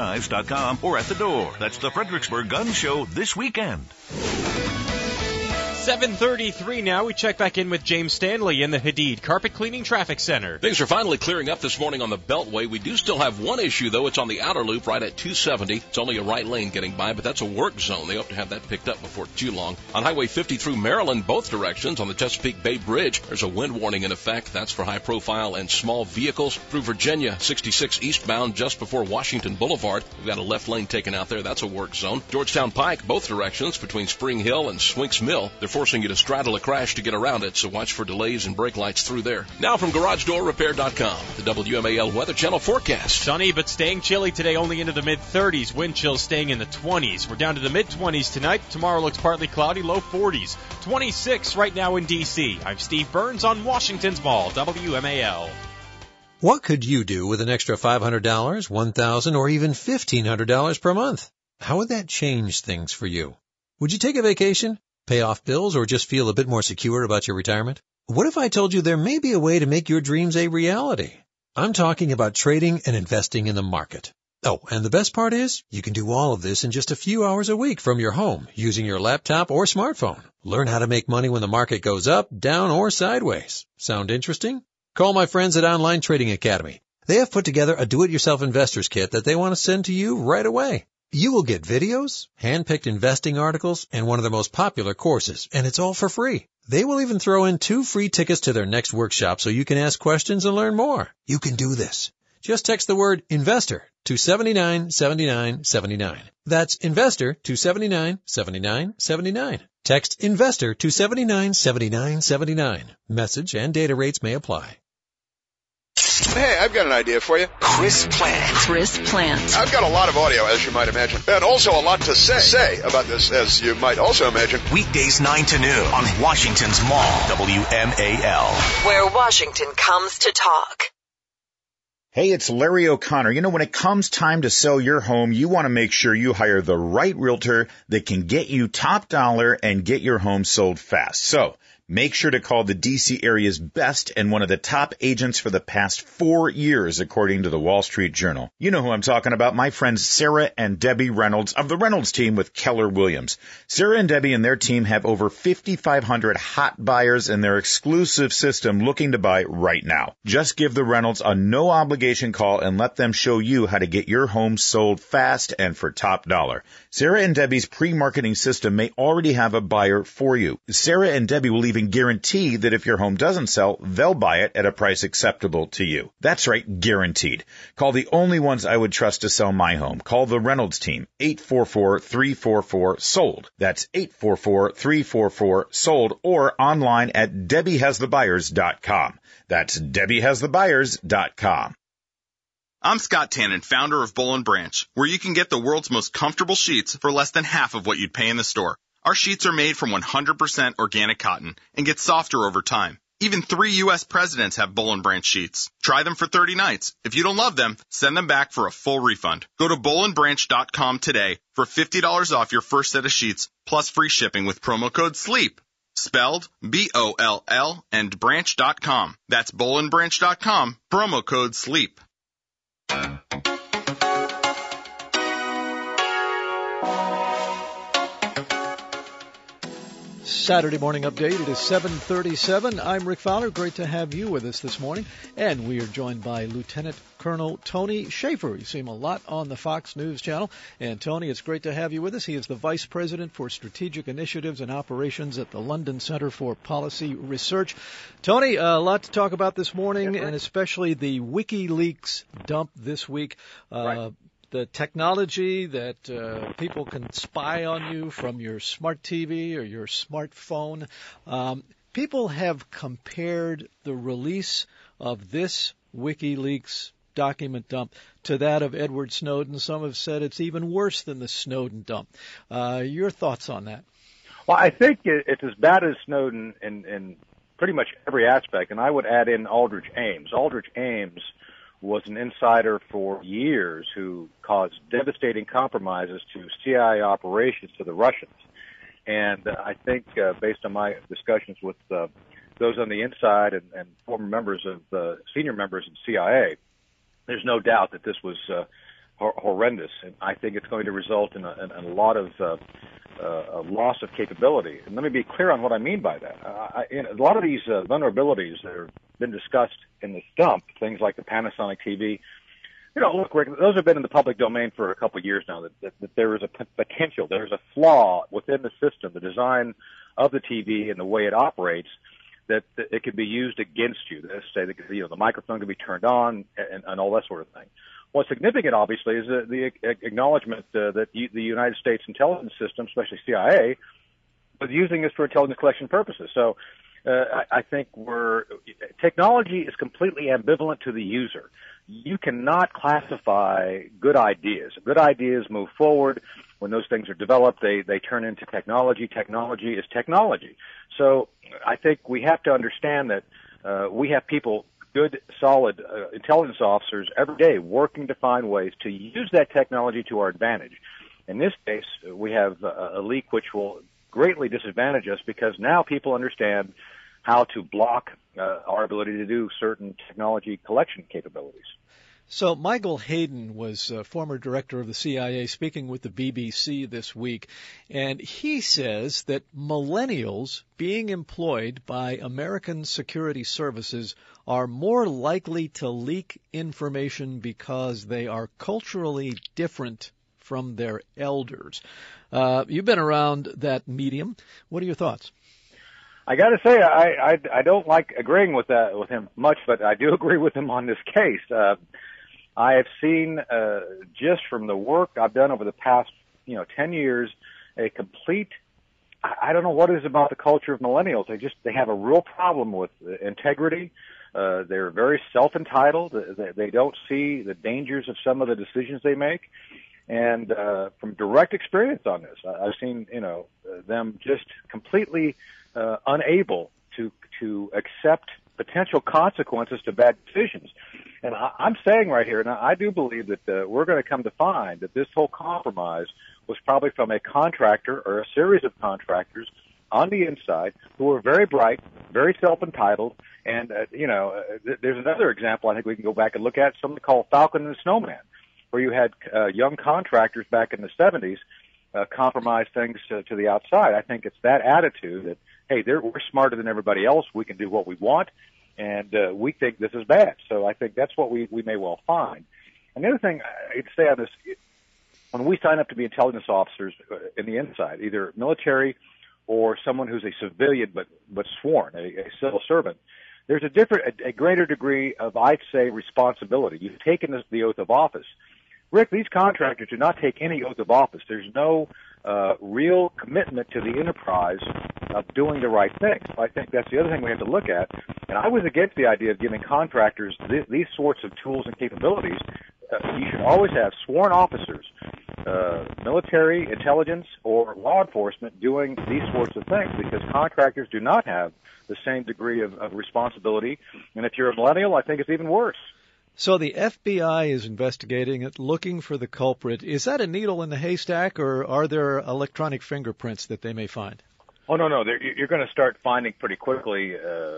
Speaker 15: guns-knives.com or at the door. That's the Fredericksburg Gun Show this weekend.
Speaker 2: 7:33 now. We check back in with James Stanley in the Hadid Carpet Cleaning Traffic Center.
Speaker 13: Things are finally clearing up this morning on the Beltway. We do still have one issue, though. It's on the outer loop right at 270. It's only a right lane getting by, but that's a work zone. They hope to have that picked up before too long. On Highway 50 through Maryland, both directions on the Chesapeake Bay Bridge, there's a wind warning in effect. That's for high-profile and small vehicles. Through Virginia, 66 eastbound just before Washington Boulevard. We've got a left lane taken out there. That's a work zone. Georgetown Pike, both directions between Spring Hill and Swinks Mill. They're forcing you to straddle a crash to get around it, so watch for delays and brake lights through there. Now from GarageDoorRepair.com, the WMAL Weather Channel forecast.
Speaker 2: Sunny but staying chilly today, only into the mid-30s. Wind chills staying in the 20s. We're down to the mid-20s tonight. Tomorrow looks partly cloudy, low 40s. 26 right now in D.C. I'm Steve Burns on Washington's Mall, WMAL.
Speaker 16: What could you do with an extra $500, $1,000, or even $1,500 per month? How would that change things for you? Would you take a vacation, pay off bills, or just feel a bit more secure about your retirement? What if I told you there may be a way to make your dreams a reality? I'm talking about trading and investing in the market. Oh, and the best part is, you can do all of this in just a few hours a week from your home using your laptop or smartphone. Learn how to make money when the market goes up, down, or sideways. Sound interesting? Call my friends at Online Trading Academy. They have put together a do-it-yourself investors kit that they want to send to you right away. You will get videos, hand-picked investing articles, and one of their most popular courses, and it's all for free. They will even throw in 2 free tickets to their next workshop so you can ask questions and learn more. You can do this. Just text the word INVESTOR to 797979. That's INVESTOR to 797979. Text INVESTOR to 797979. Message and data rates may apply.
Speaker 11: Hey, I've got an idea for you.
Speaker 1: Chris Plant.
Speaker 11: I've got a lot of audio, as you might imagine, and also a lot to say about this, as you might also imagine.
Speaker 1: Weekdays 9 to noon on Washington's Mall, WMAL.
Speaker 17: Where Washington comes to talk.
Speaker 21: Hey, it's Larry O'Connor. You know, when it comes time to sell your home, you want to make sure you hire the right realtor that can get you top dollar and get your home sold fast. So, make sure to call the D.C. area's best and one of the top agents for the past 4 years, according to the Wall Street Journal. You know who I'm talking about, my friends Sarah and Debbie Reynolds of the Reynolds team with Keller Williams. Sarah and Debbie and their team have over 5,500 hot buyers in their exclusive system looking to buy right now. Just give the Reynolds a no-obligation call and let them show you how to get your home sold fast and for top dollar. Sarah and Debbie's pre-marketing system may already have a buyer for you. Sarah and Debbie will even guarantee that if your home doesn't sell, they'll buy it at a price acceptable to you. That's right, guaranteed. Call the only ones I would trust to sell my home. Call the Reynolds team, 844-344-SOLD. That's 844-344-SOLD, or online at DebbieHasTheBuyers.com. That's DebbieHasTheBuyers.com.
Speaker 18: I'm Scott Tannen, founder of Boll & Branch, where you can get the world's most comfortable sheets for less than half of what you'd pay in the store. Our sheets are made from 100% organic cotton and get softer over time. Even 3 U.S. presidents have Boll & Branch sheets. Try them for 30 nights. If you don't love them, send them back for a full refund. Go to BollandBranch.com today for $50 off your first set of sheets, plus free shipping with promo code SLEEP. Spelled B-O-L-L and branch.com. That's BollandBranch.com, promo code SLEEP.
Speaker 19: Saturday morning update. It is 7:37. I'm Rick Fowler. Great to have you with us this morning. And we are joined by Lieutenant Colonel Tony Shaffer. You see him a lot on the Fox News channel. And Tony, it's great to have you with us. He is the Vice President for Strategic Initiatives and Operations at the London Center for Policy Research. Tony, a lot to talk about this morning, and especially the WikiLeaks dump this week. Right. The technology that people can spy on you from your smart TV or your smartphone. People have compared the release of this WikiLeaks document dump to that of Edward Snowden. Some have said it's even worse than the Snowden dump. Your thoughts on that?
Speaker 20: Well, I think it's as bad as Snowden in pretty much every aspect, and I would add in Aldrich Ames. Aldrich Ames was an insider for years who caused devastating compromises to CIA operations to the Russians. And I think, based on my discussions with those on the inside and former members of senior members of CIA, there's no doubt that this was horrendous. And I think it's going to result in a lot of a loss of capability. And let me be clear on what I mean by that. A lot of these vulnerabilities that have been discussed in this dump, things like the Panasonic TV, look, Rick, those have been in the public domain for a couple of years now, that there is a potential, there's a flaw within the system, the design of the TV and the way it operates, that it can be used against you. Say, the microphone can be turned on and all that sort of thing. What's significant, obviously, is the acknowledgement that the United States intelligence system, especially CIA, was using this for intelligence collection purposes. So I think technology is completely ambivalent to the user. You cannot classify good ideas. Good ideas move forward. When those things are developed, they turn into technology. Technology is technology. So I think we have to understand that we have people, good, solid intelligence officers every day working to find ways to use that technology to our advantage. In this case, we have a leak which will greatly disadvantage us because now people understand how to block our ability to do certain technology collection capabilities.
Speaker 19: So Michael Hayden was former director of the CIA speaking with the BBC this week, and he says that millennials being employed by American security services are more likely to leak information because they are culturally different from their elders. You've been around that medium. What are your thoughts?
Speaker 20: I got to say, I don't like agreeing with him much, but I do agree with him on this case. I have seen, just from the work I've done over the past, 10 years, a complete, I don't know what it is about the culture of millennials. They have a real problem with integrity. They're very self-entitled. They don't see the dangers of some of the decisions they make. And, from direct experience on this, I've seen, them just completely, unable to accept potential consequences to bad decisions. And I'm saying right here, and I do believe that we're going to come to find that this whole compromise was probably from a contractor or a series of contractors on the inside who were very bright, very self-entitled. And, there's another example I think we can go back and look at, something called Falcon and the Snowman, where you had young contractors back in the 70s compromise things to the outside. I think it's that attitude that, hey, we're smarter than everybody else. We can do what we want, and we think this is bad. So I think that's what we may well find. And the other thing I'd say on this, when we sign up to be intelligence officers in the inside, either military or someone who's a civilian but sworn, a civil servant, there's a greater degree of, I'd say, responsibility. You've taken the oath of office. Rick, these contractors do not take any oath of office. There's no real commitment to the enterprise of doing the right thing. So I think that's the other thing we have to look at. And I was against the idea of giving contractors these sorts of tools and capabilities. You should always have sworn officers, military, intelligence, or law enforcement doing these sorts of things, because contractors do not have the same degree of responsibility. And if you're a millennial, I think it's even worse.
Speaker 19: So the FBI is investigating it, looking for the culprit. Is that a needle in the haystack, or are there electronic fingerprints that they may find?
Speaker 20: Oh, no. You're going to start finding pretty quickly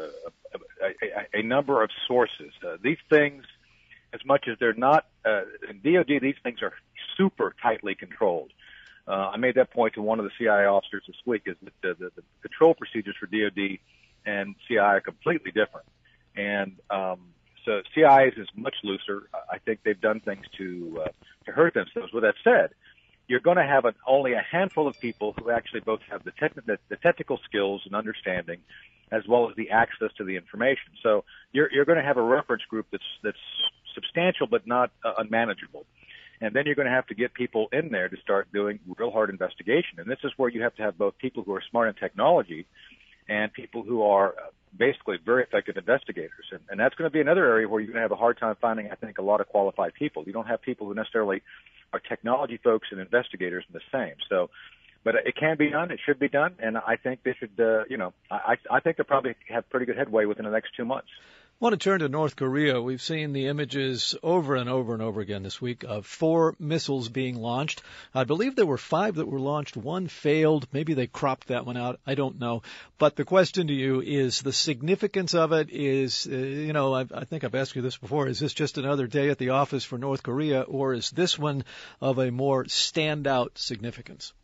Speaker 20: a number of sources. These things, as much as they're not, in DOD, these things are super tightly controlled. I made that point to one of the CIA officers this week, is that the control procedures for DOD and CIA are completely different. And so CIA's is much looser. I think they've done things to hurt themselves. With that said, you're going to have only a handful of people who actually both have the technical skills and understanding, as well as the access to the information. So you're going to have a reference group that's substantial but not unmanageable. And then you're going to have to get people in there to start doing real hard investigation. And this is where you have to have both people who are smart in technology and people who are basically very effective investigators. And that's going to be another area where you're going to have a hard time finding, I think, a lot of qualified people. You don't have people who necessarily are technology folks and investigators in the same. So, but it can be done. It should be done. And I think they should, I think they'll probably have pretty good headway within the next 2 months.
Speaker 19: I want to turn to North Korea. We've seen the images over and over and over again this week of 4 missiles being launched. I believe there were 5 that were launched. 1 failed. Maybe they cropped that one out. I don't know. But the question to you is the significance of it is, I think I've asked you this before. Is this just another day at the office for North Korea, or is this one of a more standout significance?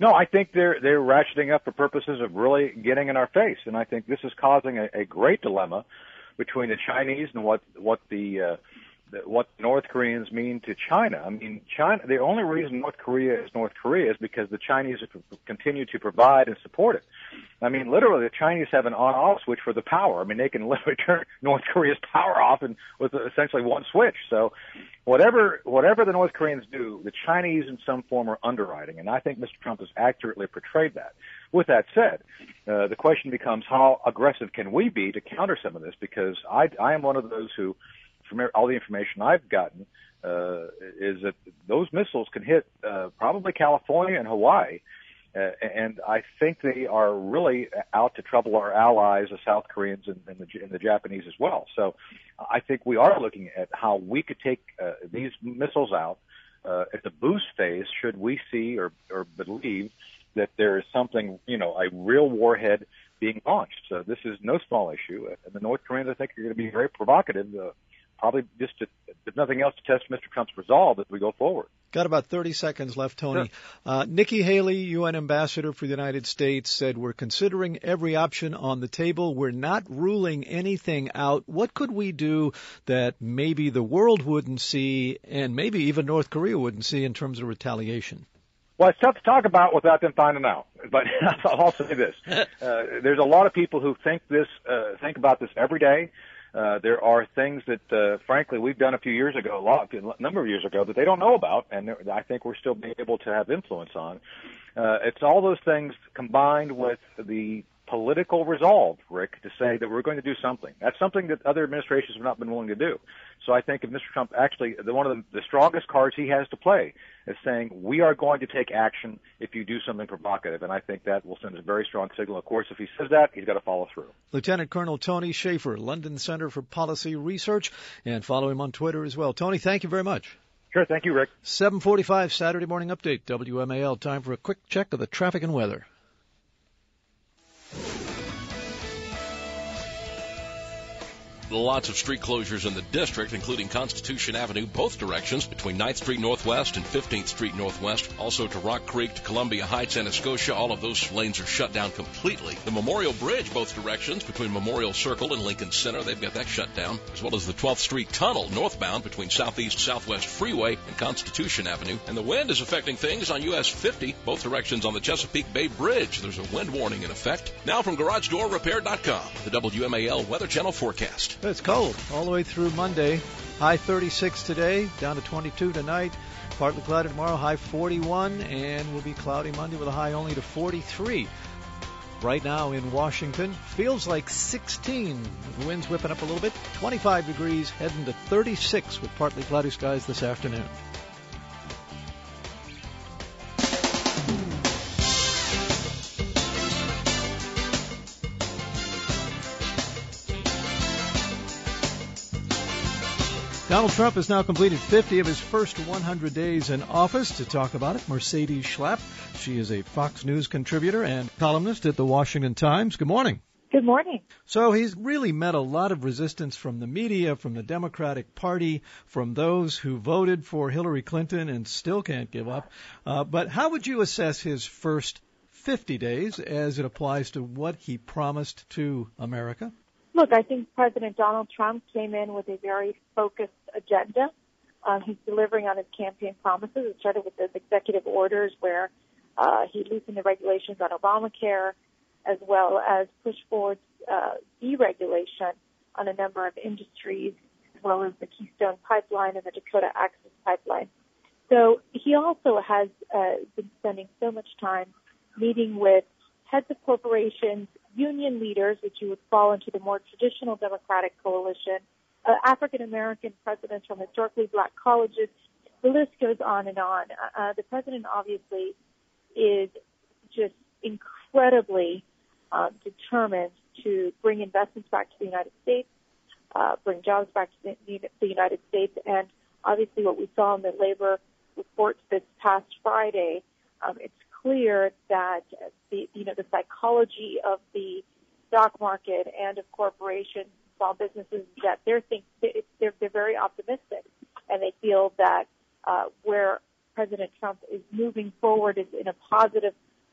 Speaker 20: No, I think they're ratcheting up for purposes of really getting in our face, and I think this is causing a great dilemma between the Chinese and what the North Koreans mean to China. I mean, China. The only reason North Korea is North Korea is because the Chinese continue to provide and support it. I mean, literally, the Chinese have an on-off switch for the power. I mean, they can literally turn North Korea's power off and with essentially one switch. So, whatever the North Koreans do, the Chinese in some form are underwriting, and I think Mr. Trump has accurately portrayed that. With that said, the question becomes how aggressive can we be to counter some of this? Because I am one of those who, from all the information I've gotten, is that those missiles can hit probably California and Hawaii, and I think they are really out to trouble our allies, the South Koreans and the Japanese as well. So I think we are looking at how we could take these missiles out at the boost phase should we see or believe that there is something, a real warhead being launched. So this is no small issue. And the North Koreans, I think, are going to be very provocative, probably just if nothing else, to test Mr. Trump's resolve as we go forward.
Speaker 19: Got about 30 seconds left, Tony. Sure. Nikki Haley, UN ambassador for the United States, said we're considering every option on the table. We're not ruling anything out. What could we do that maybe the world wouldn't see and maybe even North Korea wouldn't see in terms of retaliation?
Speaker 20: Well, it's tough to talk about without them finding out. But I'll say this: there's a lot of people who think about this every day. There are things that, frankly, we've done a number of years ago, that they don't know about, and I think we're still being able to have influence on. It's all those things combined with the political resolve, Rick, to say that we're going to do something. That's something that other administrations have not been willing to do. So I think if Mr. Trump actually, one of the strongest cards he has to play is saying, we are going to take action if you do something provocative. And I think that will send a very strong signal. Of course, if he says that, he's got to follow through.
Speaker 19: Lieutenant Colonel Tony Shaffer, London Center for Policy Research, and follow him on Twitter as well. Tony, thank you very much.
Speaker 20: Sure, thank you, Rick.
Speaker 19: 7:45 Saturday morning update, WMAL. Time for a quick check of the traffic and weather.
Speaker 13: Lots of street closures in the district, including Constitution Avenue, both directions, between 9th Street Northwest and 15th Street Northwest. Also to Rock Creek, to Columbia Heights and Escocia. All of those lanes are shut down completely. The Memorial Bridge, both directions, between Memorial Circle and Lincoln Center, they've got that shut down. As well as the 12th Street Tunnel, northbound, between Southeast-Southwest Freeway and Constitution Avenue. And the wind is affecting things on US 50, both directions on the Chesapeake Bay Bridge. There's a wind warning in effect. Now from GarageDoorRepair.com, the WMAL Weather Channel forecast.
Speaker 19: It's cold all the way through Monday. High 36 today, down to 22 tonight. Partly cloudy tomorrow, high 41, and will be cloudy Monday with a high only to 43. Right now in Washington, feels like 16. The wind's whipping up a little bit. 25 degrees, heading to 36 with partly cloudy skies this afternoon. Donald Trump has now completed 50 of his first 100 days in office. To talk about it, Mercedes Schlapp. She is a Fox News contributor and columnist at the Washington Times. Good morning.
Speaker 3: Good morning.
Speaker 19: So he's really met a lot of resistance from the media, from the Democratic Party, from those who voted for Hillary Clinton and still can't give up. But how would you assess his first 50 days as it applies to what he promised to America?
Speaker 3: Look, I think President Donald Trump came in with a very focused agenda. He's delivering on his campaign promises. It started with those executive orders where he loosened the regulations on Obamacare, as well as pushed forward deregulation on a number of industries, as well as the Keystone Pipeline and the Dakota Access Pipeline. So he also has been spending so much time meeting with heads of corporations, union leaders, which you would fall into the more traditional Democratic coalition, African-American presidents from historically black colleges. The list goes on and on. The president obviously is just incredibly determined to bring investments back to the United States, bring jobs back to the United States, and obviously what we saw in the labor reports this past Friday, it's clear that the psychology of the stock market and of corporations, small businesses, that they're very optimistic, and they feel that where President Trump is moving forward is in a positive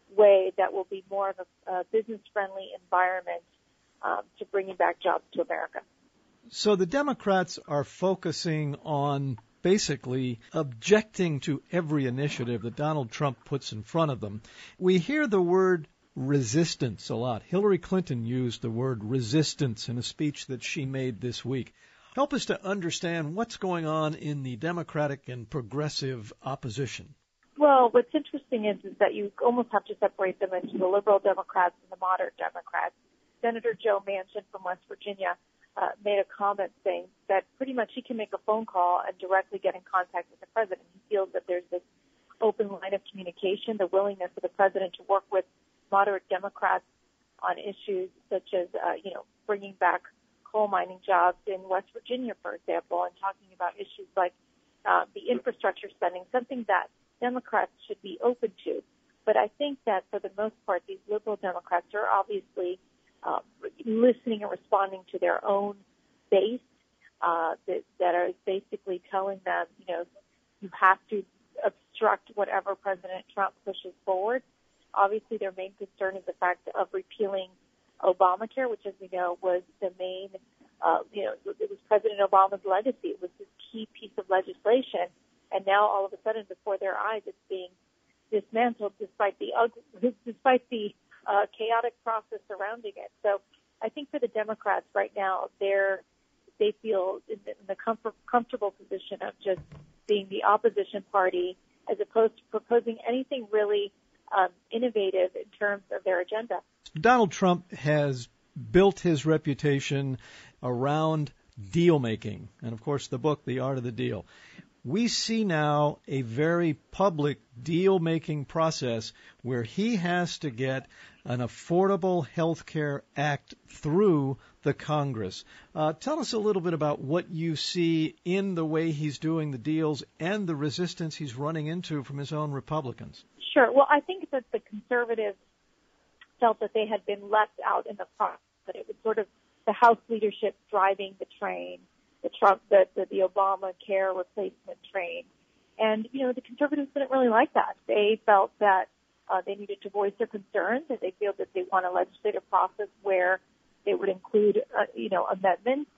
Speaker 3: way that will be more of a business-friendly environment to bringing back jobs to America.
Speaker 19: So the Democrats are focusing on basically objecting to every initiative that Donald Trump puts in front of them. We hear the word resistance a lot. Hillary Clinton used the word resistance in a speech that she made this week. Help us to understand what's going on in the Democratic and progressive opposition.
Speaker 3: Well, what's interesting is that you almost have to separate them into the liberal Democrats and the moderate Democrats. Senator Joe Manchin from West Virginia made a comment saying that pretty much he can make a phone call and directly get in contact with the president. He feels that there's this open line of communication, the willingness of the president to work with moderate Democrats on issues such as, bringing back coal mining jobs in West Virginia, for example, and talking about issues like the infrastructure spending, something that Democrats should be open to. But I think that for the most part, these liberal Democrats are obviously listening and responding to their own base that are basically telling them, you have to obstruct whatever President Trump pushes forward. Obviously, their main concern is the fact of repealing Obamacare, which, as we know, was the main, it was President Obama's legacy. It was this key piece of legislation, and now all of a sudden, before their eyes, it's being dismantled despite the chaotic process surrounding it. So I think for the Democrats right now, they feel in the comfortable position of just being the opposition party as opposed to proposing anything really innovative in terms of their agenda.
Speaker 19: Donald Trump has built his reputation around deal making, and of course the book, The Art of the Deal. We see now a very public deal-making process where he has to get an Affordable Health Care Act through the Congress. Tell us a little bit about what you see in the way he's doing the deals and the resistance he's running into from his own Republicans.
Speaker 3: Sure. Well, I think that the conservatives felt that they had been left out in the process, that it was sort of the House leadership driving the train, the Obamacare replacement train. And, the conservatives didn't really like that. They felt that they needed to voice their concerns, and they feel that they want a legislative process where they would include, amendments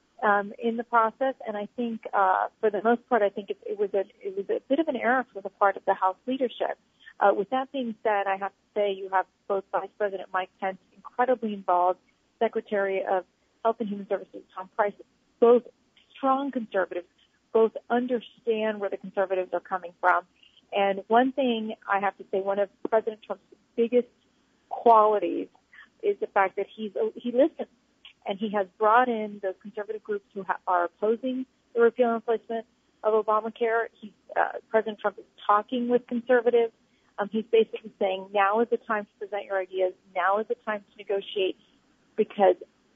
Speaker 3: in the process. And I think, for the most part, I think it was a bit of an error for the part of the House leadership. With that being said, I have to say you have both Vice President Mike Pence, incredibly involved, Secretary of Health and Human Services Tom Price, both strong conservatives, both understand where the conservatives are coming from. And one thing I have to say, one of President Trump's biggest qualities is the fact that he listens, and he has brought in those conservative groups who are opposing the repeal and replacement of Obamacare. President Trump is talking with conservatives. He's basically saying, now is the time to present your ideas. Now is the time to negotiate, because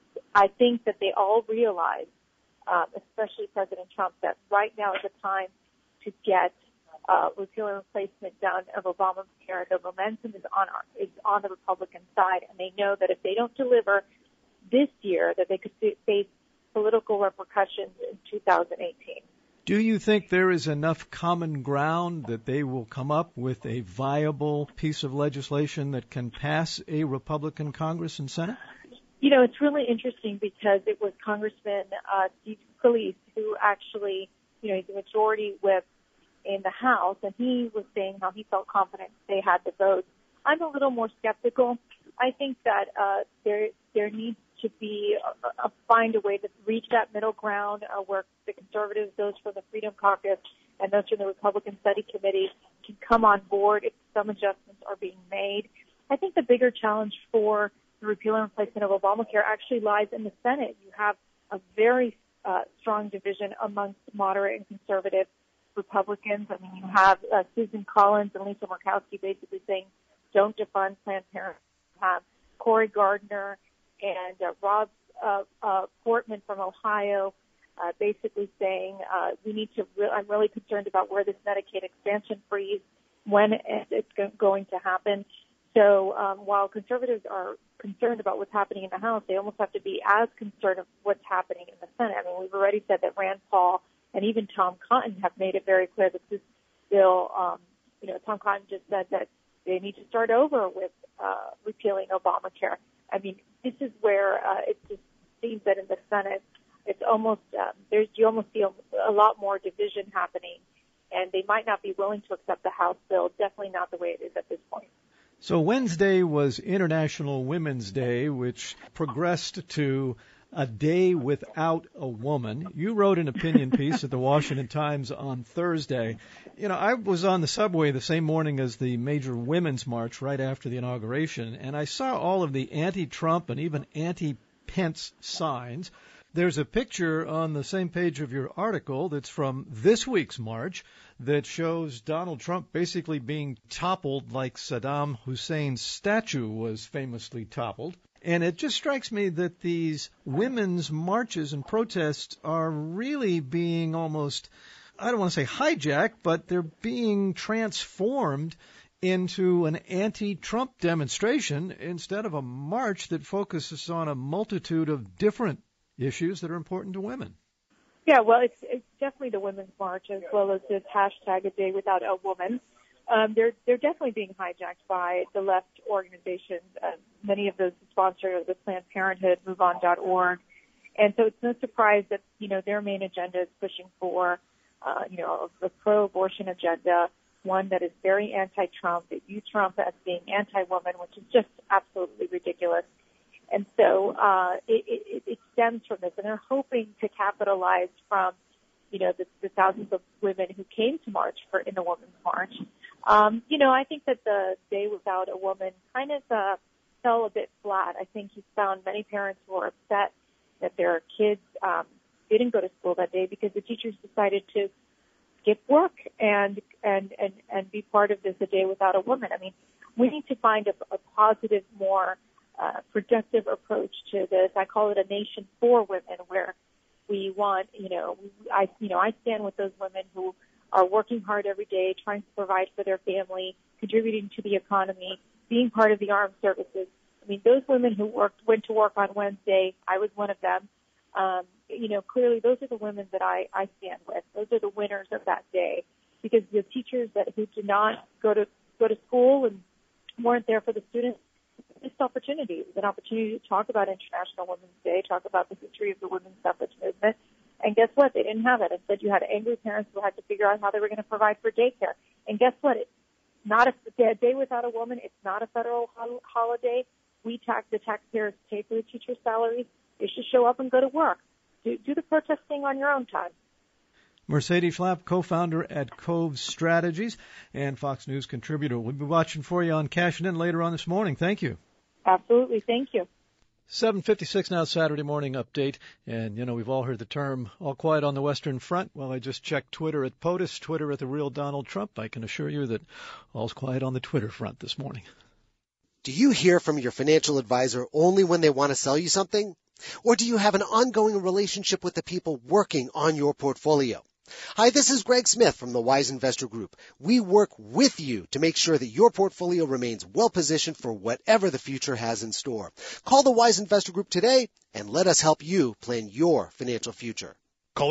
Speaker 3: I think that they all realize, especially President Trump, that right now is the time to get repeal and replacement done of Obamacare. The momentum is on the Republican side, and they know that if they don't deliver this year, that they could face political repercussions in 2018.
Speaker 19: Do you think there is enough common ground that they will come up with a viable piece of legislation that can pass a Republican Congress and Senate?
Speaker 3: It's really interesting because it was Congressman Steve Scalise who actually, he's a majority whip in the House, and he was saying how he felt confident they had the votes. I'm a little more skeptical. I think that there needs to be find a way to reach that middle ground where the conservatives, those from the Freedom Caucus, and those from the Republican Study Committee can come on board if some adjustments are being made. I think the bigger challenge for the repeal and replacement of Obamacare actually lies in the Senate. You have a very strong division amongst moderate and conservative Republicans. I mean, you have Susan Collins and Lisa Murkowski basically saying, don't defund Planned Parenthood. You have Cory Gardner and Rob Portman from Ohio basically saying we need to. I'm really concerned about where this Medicaid expansion freeze, when it's going to happen. So while conservatives are concerned about what's happening in the House, they almost have to be as concerned of what's happening in the Senate. I mean, we've already said that Rand Paul and even Tom Cotton have made it very clear that this bill, Tom Cotton just said that they need to start over with repealing Obamacare. I mean, this is where it just seems that in the Senate, it's almost you almost see a lot more division happening, and they might not be willing to accept the House bill. Definitely not the way it is at this point.
Speaker 19: So Wednesday was International Women's Day, which progressed to a day without a woman. You wrote an opinion piece at the Washington Times on Thursday. You know, I was on the subway the same morning as the major women's march right after the inauguration, and I saw all of the anti-Trump and even anti-Pence signs. There's a picture on the same page of your article that's from this week's march that shows Donald Trump basically being toppled like Saddam Hussein's statue was famously toppled. And it just strikes me that these women's marches and protests are really being almost, I don't want to say hijacked, but they're being transformed into an anti-Trump demonstration instead of a march that focuses on a multitude of different issues that are important to women.
Speaker 3: Yeah, well, it's definitely the Women's March as well as this hashtag A Day Without a Woman. They're definitely being hijacked by the left organizations. Many of those sponsors the Planned Parenthood, MoveOn.org. And so it's no surprise that, their main agenda is pushing for, a pro-abortion agenda, one that is very anti-Trump. They view Trump as being anti-woman, which is just absolutely ridiculous. And so it stems from this, and they're hoping to capitalize from, the thousands of women who came to march in the Women's March. I think that the Day Without a Woman kind of fell a bit flat. I think you found many parents who were upset that their kids didn't go to school that day because the teachers decided to skip work and be part of this A Day Without a Woman. I mean, we need to find a positive, more productive approach to this. I call it a nation for women, where we want, I stand with those women who are working hard every day, trying to provide for their family, contributing to the economy, being part of the armed services. I mean, those women who went to work on Wednesday, I was one of them. Clearly those are the women that I stand with. Those are the winners of that day, because the teachers who did not go to school and weren't there for the students, missed opportunity. It was an opportunity to talk about International Women's Day, talk about the history of the women's suffrage movement. And guess what? They didn't have it. Instead, you had angry parents who had to figure out how they were going to provide for daycare. And guess what? It's not a Day Without a Woman. It's not a federal holiday. The taxpayers pay for the teachers' salaries. They should show up and go to work. Do the protesting on your own time.
Speaker 19: Mercedes Schlapp, co-founder at Cove Strategies and Fox News contributor. We'll be watching for you on Cash It In later on this morning. Thank you.
Speaker 3: Absolutely. Thank you.
Speaker 19: 7:56 now, Saturday morning update. And, we've all heard the term all quiet on the Western Front. Well, I just checked Twitter at POTUS, Twitter at The Real Donald Trump. I can assure you that all's quiet on the Twitter front this morning.
Speaker 14: Do you hear from your financial advisor only when they want to sell you something? Or do you have an ongoing relationship with the people working on your portfolio? Hi, this is Greg Smith from the Wise Investor Group. We work with you to make sure that your portfolio remains well-positioned for whatever the future has in store. Call the Wise Investor Group today and let us help you plan your financial future.
Speaker 22: Call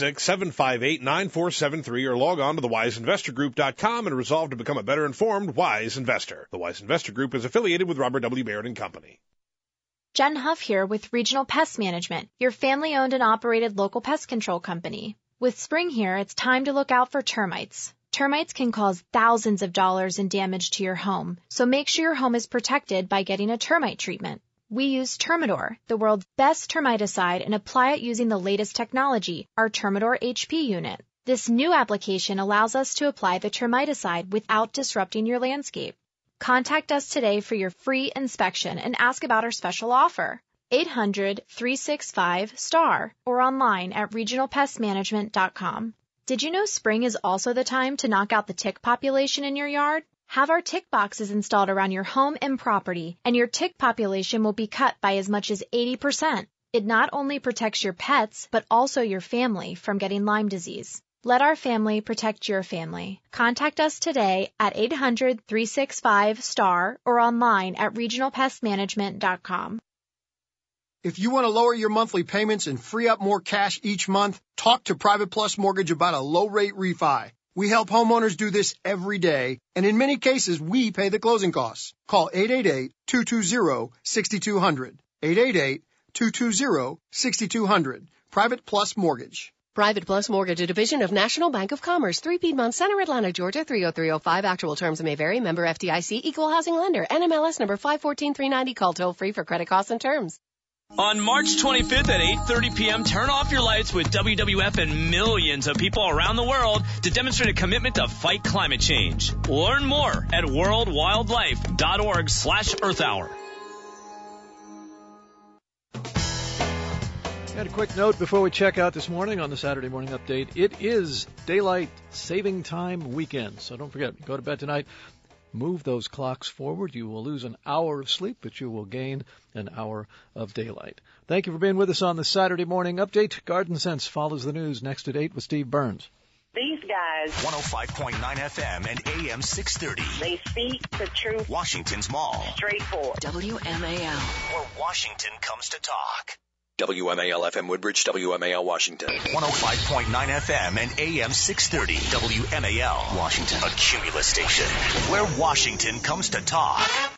Speaker 22: 866-758-9473 or log on to thewiseinvestorgroup.com and resolve to become a better informed Wise Investor. The Wise Investor Group is affiliated with Robert W. Baird & Company.
Speaker 23: Jen Huff here with Regional Pest Management, your family-owned and operated local pest control company. With spring here, it's time to look out for termites. Termites can cause thousands of dollars in damage to your home, so make sure your home is protected by getting a termite treatment. We use Termidor, the world's best termiticide, and apply it using the latest technology, our Termidor HP unit. This new application allows us to apply the termiticide without disrupting your landscape. Contact us today for your free inspection and ask about our special offer. 800-365-STAR or online at regionalpestmanagement.com. Did you know spring is also the time to knock out the tick population in your yard? Have our tick boxes installed around your home and property, and your tick population will be cut by as much as 80%. It not only protects your pets, but also your family from getting Lyme disease. Let our family protect your family. Contact us today at 800-365-STAR or online at regionalpestmanagement.com.
Speaker 24: If you want to lower your monthly payments and free up more cash each month, talk to Private Plus Mortgage about a low-rate refi. We help homeowners do this every day, and in many cases, we pay the closing costs. Call 888-220-6200. 888-220-6200. Private Plus Mortgage.
Speaker 4: Private Plus Mortgage, a division of National Bank of Commerce, 3 Piedmont Center, Atlanta, Georgia, 30305. Actual terms may vary. Member FDIC, Equal Housing Lender. NMLS number 514390. Call toll free for credit costs and terms.
Speaker 5: On March 25th at 8:30 p.m., turn off your lights with WWF and millions of people around the world to demonstrate a commitment to fight climate change. Learn more at worldwildlife.org/Earth Hour.
Speaker 19: And a quick note before we check out this morning on the Saturday Morning Update. It is Daylight Saving Time weekend, so don't forget, go to bed tonight. Move those clocks forward. You will lose an hour of sleep, but you will gain an hour of daylight. Thank you for being with us on the Saturday Morning Update. Garden Sense follows the news next at 8 with Steve Burns.
Speaker 6: These guys.
Speaker 1: 105.9 FM and AM 630.
Speaker 6: They speak the truth.
Speaker 1: Washington's Mall.
Speaker 6: Straightforward.
Speaker 8: WMAL.
Speaker 1: Where Washington comes to talk.
Speaker 7: WMAL FM Woodbridge, WMAL Washington.
Speaker 1: 105.9 FM and AM 630. WMAL Washington. A Cumulus station. Where Washington comes to talk.